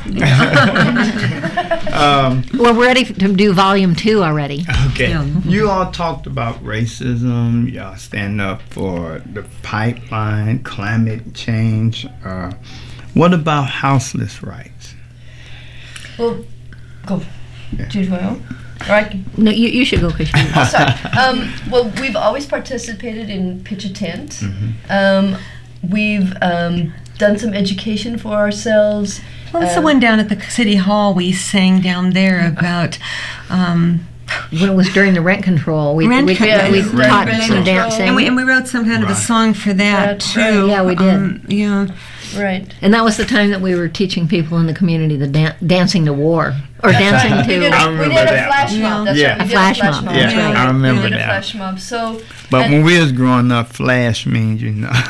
um, We're ready f- to do volume two already. Okay. You all talked about racism. Y'all stand up for the pipeline, climate change. Uh, what about houseless rights? Well, go. Do you want to? Or I can. No, you, you should go, because you. Oh, sorry. Um, well, we've always participated in Pitch a Tent. Mm-hmm. Um, we've um, done some education for ourselves. Well, it's the Um, one down at the city hall we sang down there about. Um, when it was during the rent control, we Rent we, control. we Rent taught control. some dancing. And we, and we wrote some kind of a Right. song for that That's too. right. Yeah, we did. Um, yeah. Right. And that was the time that we were teaching people in the community the dan- dancing to war or dancing We did, to. I we remember did a that. flash mob. That's Yeah. right. We A did flash a flash mob. mob. Yeah, Right. I remember we did that. a flash mob. So. But and- when we was growing up, flash means, you know. So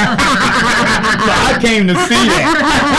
I came to see that.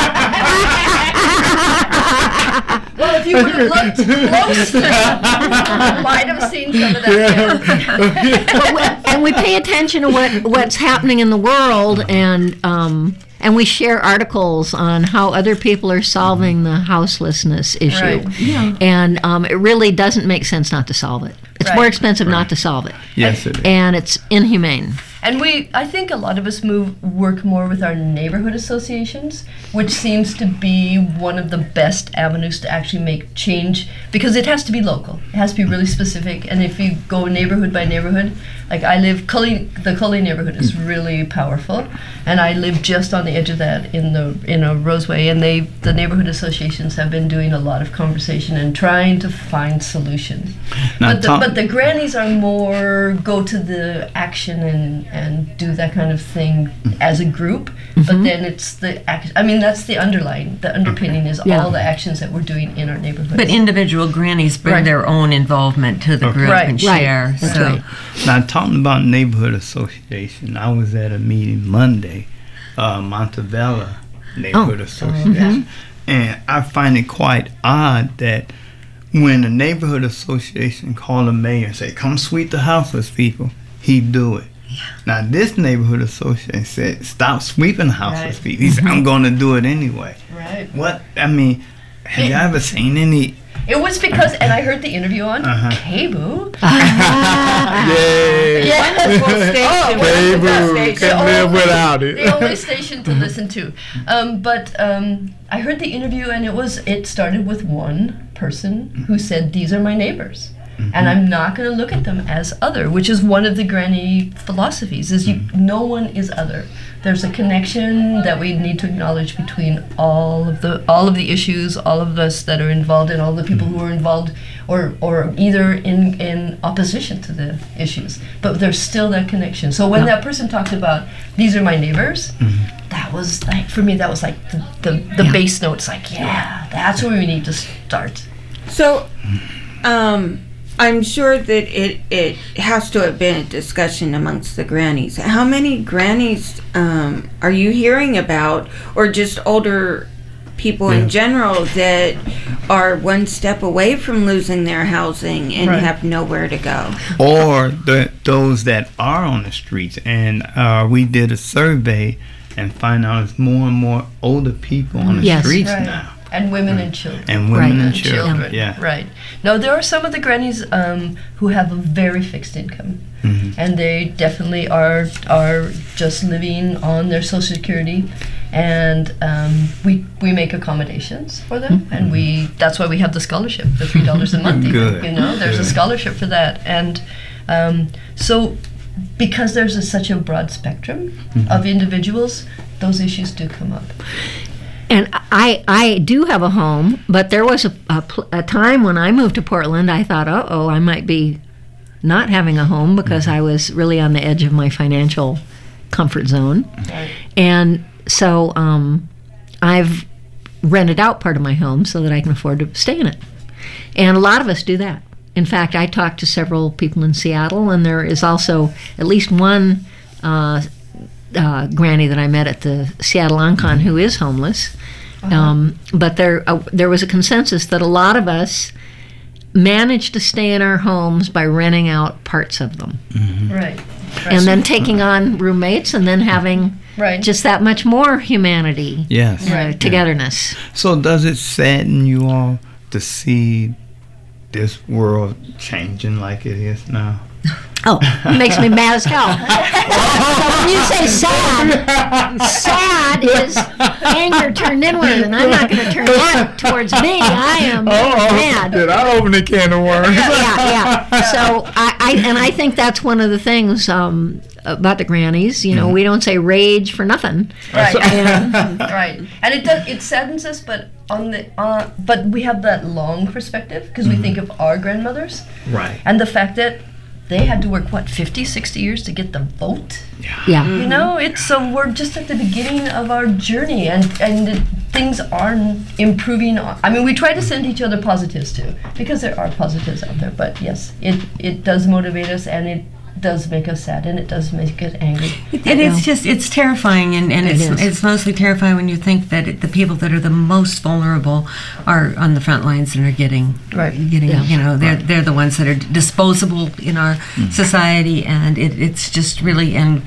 Well, if you would have looked closer, you might have seen some of that. But we, and we pay attention to what what's happening in the world, and um, and we share articles on how other people are solving the houselessness issue. Right. Yeah. And um, it really doesn't make sense not to solve it. It's Right. more expensive not to solve it, Yes, it is. and it's inhumane. And we, I think a lot of us move work more with our neighborhood associations, which seems to be one of the best avenues to actually make change, because it has to be local. It has to be really specific. And if you go neighborhood by neighborhood, like I live, Cully, the Cully neighborhood is really powerful, and I live just on the edge of that in the in a Roseway, and they, the neighborhood associations have been doing a lot of conversation and trying to find solutions. Now, But the, Tom- but the grannies are more go to the action and, and do that kind of thing as a group. But then it's the act. I mean, that's the underlying, the underpinning is Yeah. all the actions that we're doing in our neighborhoods. But individual grannies bring Right. their own involvement to the Okay. group Right. and Right. share. That's so. right. Now, talking about neighborhood association, I was at a meeting Monday, uh, Montevella Neighborhood Oh. Association, and I find it quite odd that when a neighborhood association call the mayor and say, "Come sweep the houseless people," he do it. Now, this neighborhood association said, "Stop sweeping the houseless Right. people." He said, "I'm going to do it anyway." Right. What I mean, have you ever seen any? It was because, and I heard the interview on Uh-huh. K-Boo. Yay! Wonderful station. K-Boo, Wonderful couldn't station. live The only- without it. The only station to listen to. Um, but um, I heard the interview, and it was it started with one person who said, "These are my neighbors." And I'm not going to look at them as other, which is one of the granny philosophies. Is you, no one is other. There's a connection that we need to acknowledge between all of the all of the issues, all of us that are involved, and all the people who are involved, or or either in in opposition to the issues. But there's still that connection. So when that person talked about these are my neighbors, that was like for me that was like the the, the Yeah. base notes. Like yeah, that's where we need to start. So, um, I'm sure that it, it has to have been a discussion amongst the grannies. How many grannies um, are you hearing about, or just older people Yeah. in general that are one step away from losing their housing and Right. have nowhere to go. Or the, those that are on the streets. And uh, we did a survey and find out it's more and more older people on the Yes. streets Right. now. And women and children. And women and children, yeah. Right. Now, there are some of the grannies um, who have a very fixed income. Mhm. And they definitely are are just living on their Social Security. And um, we we make accommodations for them. And we that's why we have the scholarship, the three dollars a month. even, Good. You know, there's a Good. scholarship for that. And um, so because there's a, such a broad spectrum Mhm. of individuals, those issues do come up. And I, I do have a home, but there was a, a, pl- a time when I moved to Portland, I thought, uh oh, I might be not having a home because I was really on the edge of my financial comfort zone. Right. And so um, I've rented out part of my home so that I can afford to stay in it. And a lot of us do that. In fact, I talked to several people in Seattle, and there is also at least one uh, uh, granny that I met at the Seattle Oncon who is homeless. Um, but there, uh, there was a consensus that a lot of us managed to stay in our homes by renting out parts of them, Right. and then taking on roommates, and then having Right. just that much more humanity, Yes. uh, Right. togetherness. So does it sadden you all to see this world changing like it is now? Oh, it makes me mad as hell. So when you say sad, sad is anger turned inward, and I'm not going to turn that towards me. I am mad. Did I open a can of worms? Yeah, yeah. So I, I and I think that's one of the things um, about the grannies. You know, we don't say rage for nothing. Right. And- right. And it does. It saddens us, but on the uh, but we have that long perspective because we think of our grandmothers Right. and the fact that they had to work what fifty, sixty years to get the vote. Yeah. You know, it's so we're just at the beginning of our journey, and and it, things are improving. I mean, we try to send each other positives too, because there are positives out there. But yes, it it does motivate us, and it does make us sad, and it does make us angry. It, it, it's just it's terrifying, and, and It it's is. it's mostly terrifying when you think that it, the people that are the most vulnerable are on the front lines and are getting Right. getting Yeah. you know they're they're the ones that are disposable in our society, and it, it's just really and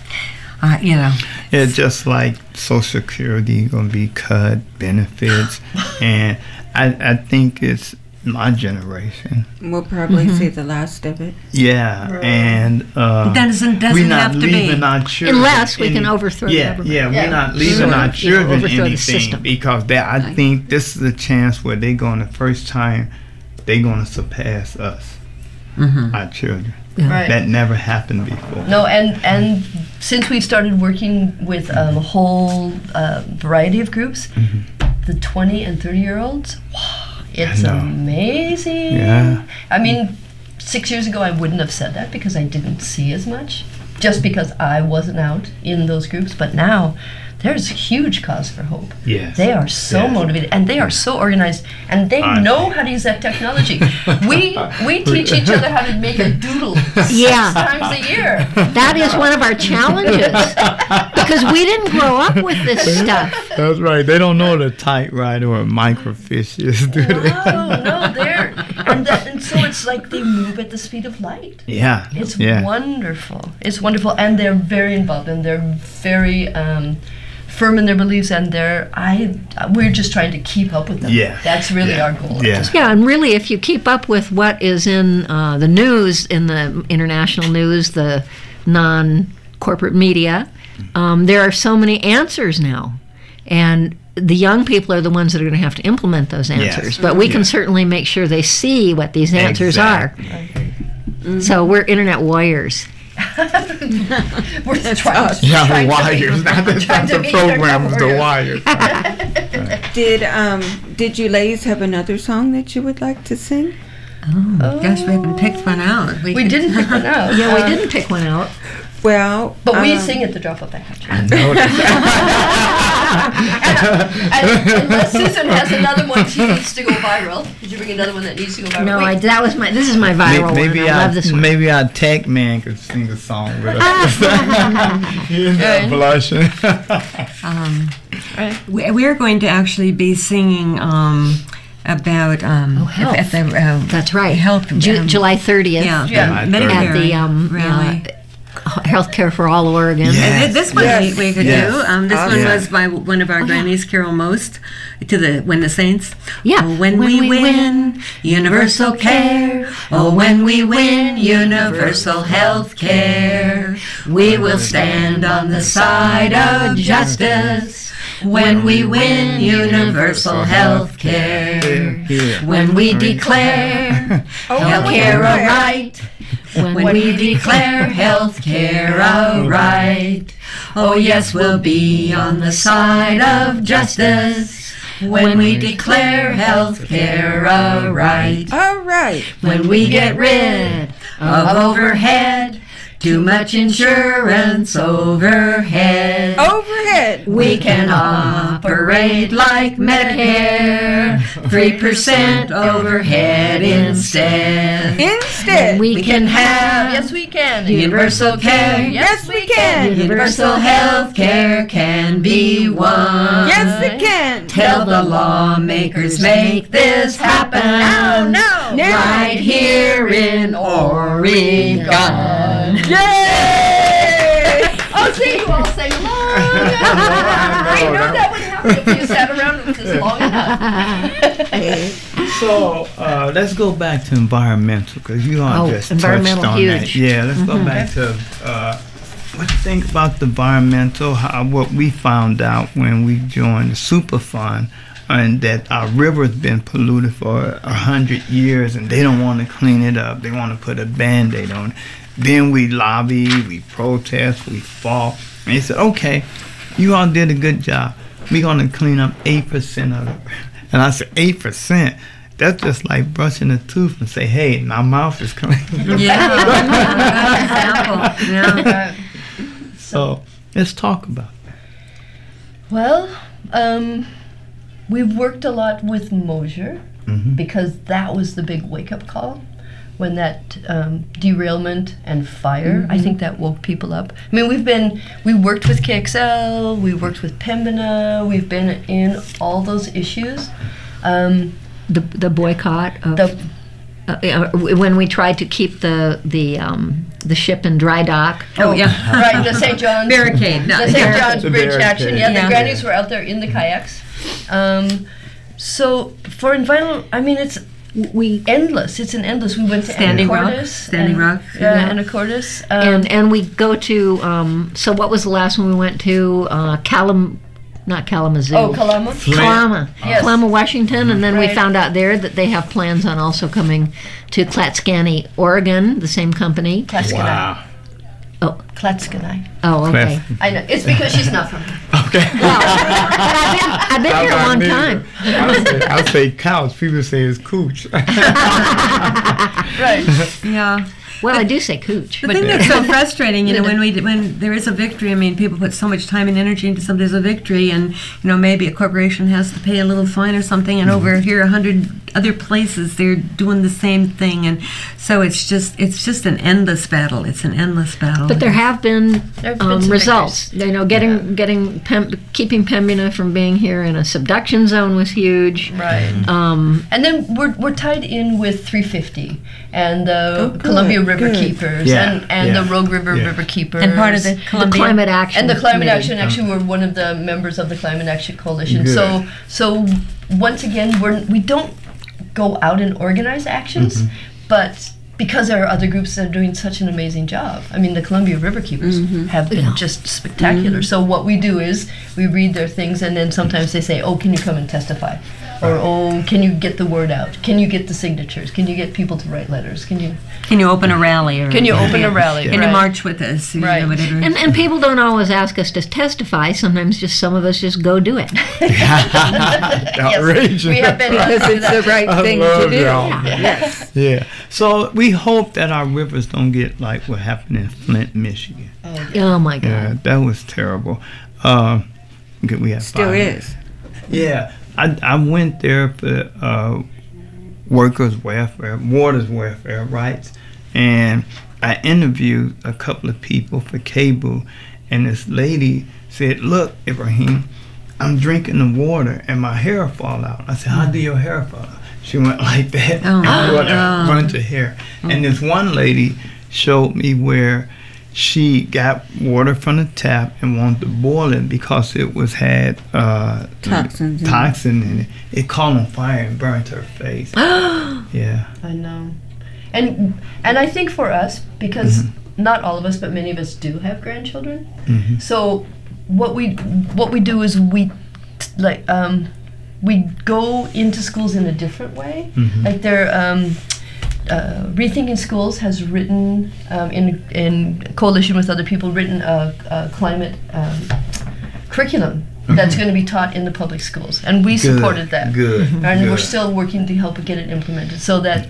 uh, you know It's just like Social Security gonna be cut, benefits, and I I think it's my generation. We'll probably Mhm. see the last of it. Yeah, and uh, That doesn't- doesn't we're not have to be. leaving our children Unless we can any- overthrow the yeah, government. Yeah, Yeah. we're not leaving Sort our of, you know, children overthrow the anything system. because that I think this is a chance where they're going to first time they're going to surpass us, Mhm. our children. Right. That never happened before. No, and and since we've started working with um, a whole uh, variety of groups, the twenty and thirty year olds, wow, it's know. amazing. Yeah. I mean, six years ago I wouldn't have said that because I didn't see as much, just because I wasn't out in those groups. But now, there's huge cause for hope. Yes. They are so Yes. motivated, and they are so organized, and they I know how to use that technology. we we teach each other how to make a doodle Yeah. six times a year. That is one of our challenges because we didn't grow up with this stuff. That's right. They don't know what a typewriter or a microfiche is, do they? No, no, they're and, that, and so it's like they move at the speed of light. Yeah. It's yeah. wonderful. It's wonderful, and they're very involved, and they're very um, firm in their beliefs, and they're I. We're just trying to keep up with them. Yeah. That's really Yeah. our goal. Yeah. Yeah, and really, if you keep up with what is in uh, the news, in the international news, the non-corporate media, um, there are so many answers now, and the young people are the ones that are going to have to implement those Yes. answers. But we can Yeah. certainly make sure they see what these answers Exactly. are. So we're internet warriors. We're trying, Yeah, trying the to be- wires, not the, trying not to the be programs, the internet wires. Did um did you ladies have another song that you would like to sing? oh, gosh, we haven't picked one out. We could- didn't pick one out. Yeah, we Uh, didn't pick one out. Well, But we um, sing at the drop of a hat. I know and, and unless Susan has another one she needs to go viral. Did you bring another one that needs to go viral? No, Wait, I, that was my. This is my viral Maybe, maybe one. I our, love this one. maybe our tech man could sing a song with us. He's not blushing. Um, Right. We, we're going to actually be singing um, about um, Oh, health. At, at the uh, That's right. health Ju- um, July thirtieth. Yeah, Yeah. Medicare At the um, rally. uh, Healthcare for All Oregon. And Yes. th- This one Yes. we, we could Yes. do. Um, this one Yeah. was by w- one of our grannies, Carol Most, to the When the Saints. Yeah. Oh, when, we, win, universal care. Oh, when we win, universal health care. We will stand on the side of justice. When we win, universal health care. When we declare health care a right. When, when we declare health care a right. Oh yes, we'll be on the side of justice. When we declare health care a right. All right. When we get rid of overhead, too much insurance overhead. Overhead. We can operate like Medicare, three percent overhead instead. Instead. We We can have Yes, we can. universal care. Yes, we can. Universal health care can be won. Yes, it can. Tell the lawmakers make this happen. Now, now. Right here in Oregon. Yay! Oh, see, you all say long. I know that would happen if you sat around with this long enough. So uh, let's go back to environmental, because you all Oh, just environmental, touched on that. huge. Yeah, let's go back to uh, what you think about the environmental. How, what we found out when we joined the Superfund, and that our river's been polluted for a hundred years, and they don't want to clean it up. They want to put a Band-Aid on it. Then we lobby, we protest, we fall. And they said, okay, you all did a good job. We're going to clean up eight percent of it. And I said, eight percent? That's just like brushing a tooth and say, hey, my mouth is clean. Yeah. Example. Yeah. So let's talk about that. Well, um, we've worked a lot with Mosier Mhm. because that was the big wake-up call when that um, derailment and fire. I think that woke people up. I mean, we've been we worked with K X L, we worked with Pembina, we've been in all those issues. Um, The the boycott of the uh, uh, when we tried to keep the the um, the ship in dry dock. Oh, yeah. right, the Saint John's Barricade. No, the Saint barricade. John's The Bridge barricade. action. Yeah, Yeah. the grannies were out there in the kayaks. Um, so for environmental, I mean, it's We endless. It's an endless. We went to Standing Rock. Anacortes. Standing and, Rock. Yeah, Yeah. Anacortes. Um, and and we go to um, so what was the last one we went to? Uh, Calam, not Kalamazoo. oh, Kalama. Kalama, Yes. Kalama, Washington, and then we Right. found out there that they have plans on also coming to Clatskanie, Oregon, the same company. Clatskanie. Oh, Clatskanie. oh, okay. I know. It's because she's not from here. Okay. Well, but I've been, I've been here a long time. I'll say, I'll say couch. People say it's cooch. Right. Yeah. Well, I do say cooch. The but thing that's so frustrating, you know, when we when there is a victory, I mean, people put so much time and energy into something as a victory, and you know, maybe a corporation has to pay a little fine or something, and over here, a hundred other places, they're doing the same thing, and so it's just it's just an endless battle. It's an endless battle. But there have been, There have been um, some results. You know, getting Yeah. getting Pem, keeping Pembina from being here in a subduction zone was huge. Right. Um, And then we're, we're tied in with three fifty and the Oh, good, Columbia River good. Keepers Yeah, and, and yeah, the Rogue River yeah. River Keepers. and part of the the Columbia. climate action And the Climate Committee. Action, actually, we're one of the members of the Climate Action Coalition. Good. So, so once again, we're we don't go out and organize actions, but because there are other groups that are doing such an amazing job. I mean, the Columbia River Keepers have been Yeah. just spectacular. So what we do is we read their things, and then sometimes they say, "Oh, can you come and testify?" Or, "Oh, can you get the word out? Can you get the signatures? Can you get people to write letters? Can you Can you open a rally? Or can you open a rally? Can Right. you march with us? You know, Right. whatever. And, and people don't always ask us to testify. Sometimes just some of us just go do it. Outrageous. we have been Because it's the right I thing love to do. y'all. Yes. Yeah. So we hope that our rivers don't get like what happened in Flint, Michigan. Oh my God. Yeah, that was terrible. Uh, okay, we have Still five is. minutes. Yeah, I I went there for uh, workers' welfare, waters welfare rights, and I interviewed a couple of people for cable, and this lady said, "Look, Ibrahim, I'm drinking the water and my hair fall out. I said, how do your hair fall out? She went like that. Oh, and brought oh. a bunch of hair. Oh. And this one lady showed me where she got water from the tap and wanted to boil it because it was had uh, toxins toxin in it. It caught on fire and burnt her face. Yeah. I know. And and I think for us, because mm-hmm. not all of us, but many of us do have grandchildren. Mm-hmm. So what we what we do is we like um, we go into schools in a different way. Mm-hmm. Like they're um, uh, Rethinking Schools has written um, in in coalition with other people written a, a climate um, curriculum mm-hmm. that's going to be taught in the public schools, and we Good. supported that. Good. And Good. we're still working to help get it implemented so that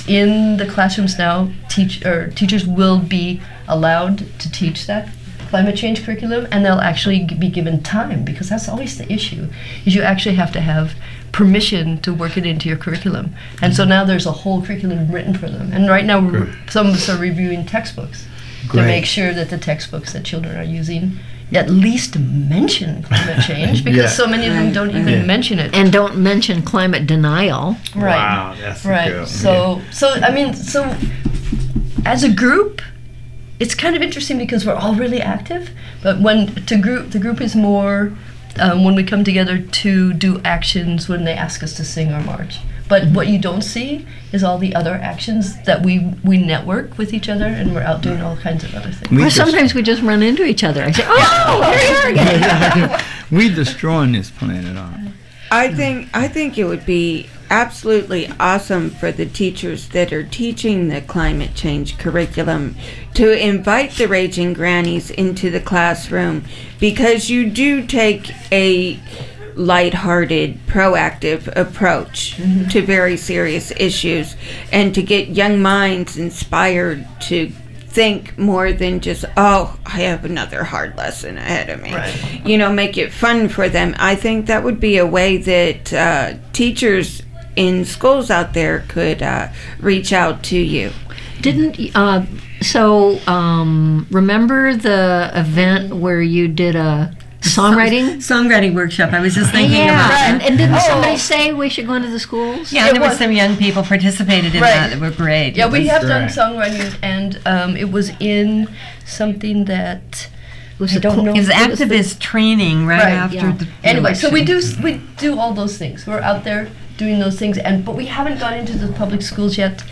in the classrooms now, teach or teachers will be allowed to teach that climate change curriculum, and they'll actually be given time, because that's always the issue, is you actually have to have permission to work it into your curriculum. And so now there's a whole curriculum written for them. And right now, we're, some of us are reviewing textbooks Great. to make sure that the textbooks that children are using at least mention climate change, because Yeah. so many of them don't even Yeah. mention it. And don't mention climate denial. Right. Wow, that's right. good. So, so I mean, so as a group, it's kind of interesting because we're all really active. But when to group, the group is more um, when we come together to do actions when they ask us to sing or march. But what you don't see is all the other actions that we we network with each other, and we're out doing all kinds of other things. We Or just- sometimes we just run into each other. I say, oh, there you are again. We destroying this planet, aren't we? I think I think it would be absolutely awesome for the teachers that are teaching the climate change curriculum to invite the Raging Grannies into the classroom, because you do take a lighthearted, proactive approach mm-hmm. to very serious issues, and to get young minds inspired to think more than just, oh, I have another hard lesson ahead of me. Right. You know, make it fun for them. I think that would be a way that uh, teachers in schools out there could uh, reach out to you. Didn't, uh, so um, remember the event where you did a songwriting? Song, songwriting workshop. I was just thinking yeah. about that. And, and didn't Oh. somebody say we should go into the schools? Yeah, It there were was- some young people participated in Right. that that were great. Yeah, we have That's done right. songwriting, and um, it was in something that Was I it don't co- know. It was It was the- activist training right, Right, after yeah. the Anyway, so we election. do we do all those things. We're out there doing those things, and but we haven't gone into the public schools yet.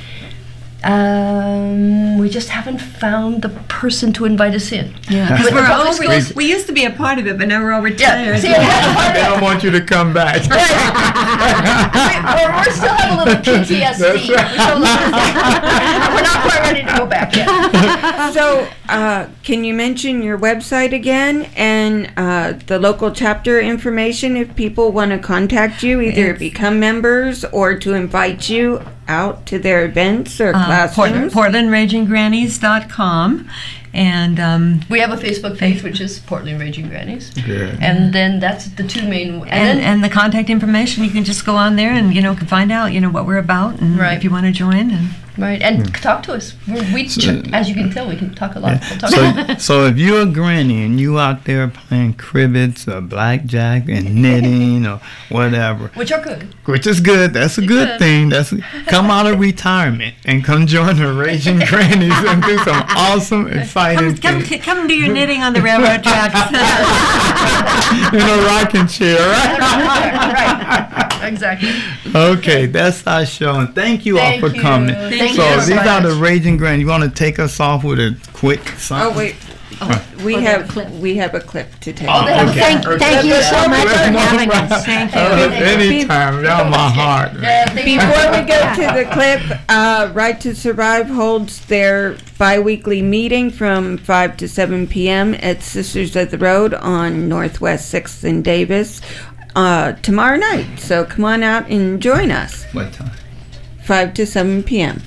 Um, we just haven't found the person to invite us in. Yeah, With because the we're public all, we, schools- we used to be a part of it, but now we're all retired. See, that's part They of it. don't want you to come back. We're, we're still have a little P T S D. That's We're, still a little- we're not quite ready to go back yet. So, uh, can you mention your website again and uh, the local chapter information if people want to contact you, either It's- become members or to invite you out to their events or Uh, classrooms? Port- Portland Raging Grannies dot com, and um, We have a Facebook page, which is Portland Raging Grannies, Good. and then that's the two main. And, and, then, and the contact information, you can just go on there and you know can find out you know what we're about, and Right. if you want to join. And right, and talk to us. We're, we, So- as you can tell, we can talk a lot. We'll talk So, so if you're a granny and you out there playing cribbage or blackjack and knitting or whatever, which are good. which is good, that's a It's good good. thing. That's come out of retirement and come join the Raging Grannies and do some awesome, exciting come, come, things come do your knitting on the railroad tracks. in a rocking chair, right? right, exactly. Okay, that's our show, and thank you Thank all for you. coming. Thank so you these so are the much. Raging Grannies. You want to take us off with a quick Oh, something? wait. We Oh, they have a have clip. we have a clip to take. Oh, they have a Okay. Thank, thank you so much for having us. Thank you. Uh, anytime, y'all my heart. Yeah, thank you. Before we go to the clip, uh, Right to Survive holds their bi-weekly meeting from five to seven p.m. at Sisters of the Road on Northwest sixth and Davis uh, tomorrow night. So come on out and join us, What time? five to seven p.m.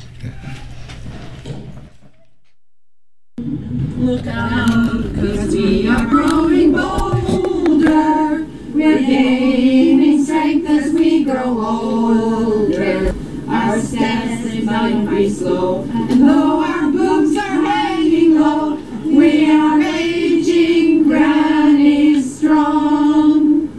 Look out, 'cause we are growing bolder. We're gaining strength as we grow older. Our steps might be slow, and though our boobs are hanging low, we are aging grannies strong.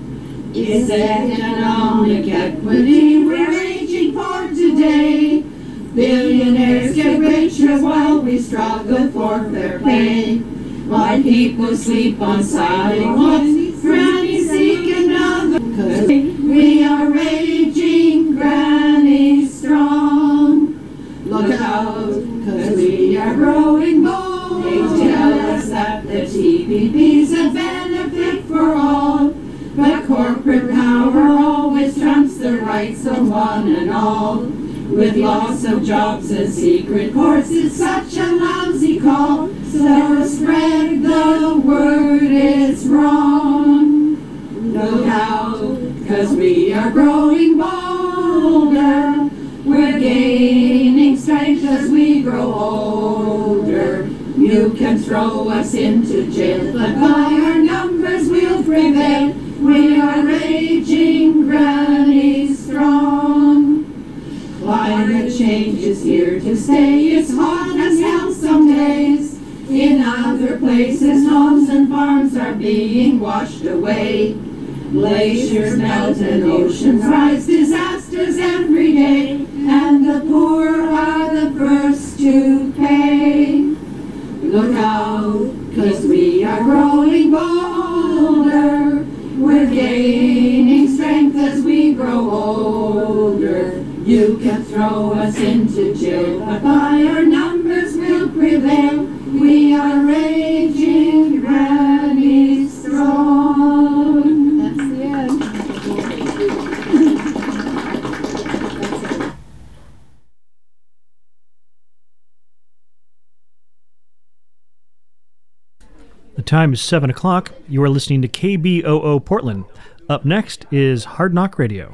teachers while we struggle for fair pay. Why people sleep on sidewalks, grannies seek another, 'cause we are raging grannies strong. Look out, 'cause we are growing bold. They tell us that the T P P's a benefit for all, but corporate power always trumps the rights of one and all. With loss of jobs and secret courts, it's such a lousy call. So spread the word, it's wrong. Look out, 'cause we are growing bolder. We're gaining strength as we grow older. You can throw us into jail, but by our numbers we'll prevail. We are raging grannies strong. Climate change is here to stay. It's hot as hell some days. In other places, homes and farms are being washed away. Glaciers melt and oceans rise, disasters every day, and the poor are the first to pay. Look out, 'cause we are growing bolder. We're gaining strength as we grow older. You can throw us into jail, but by our numbers we'll prevail. We are raging grannies strong. That's the end. The time is seven o'clock. You are listening to K B O O Portland. Up next is Hard Knock Radio.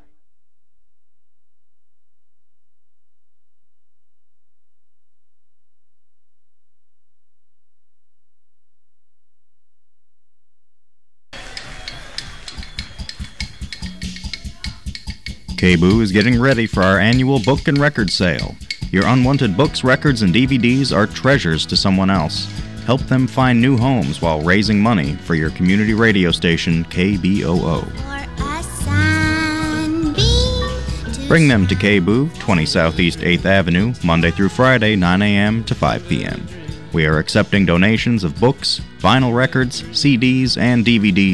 K B O O is getting ready for our annual book and record sale. Your unwanted books, records, and D V Ds are treasures to someone else. Help them find new homes while raising money for your community radio station, K B O O. Bring them to K B O O, twenty Southeast eighth Avenue, Monday through Friday, nine a.m. to five p.m. We are accepting donations of books, vinyl records, C Ds, and D V Ds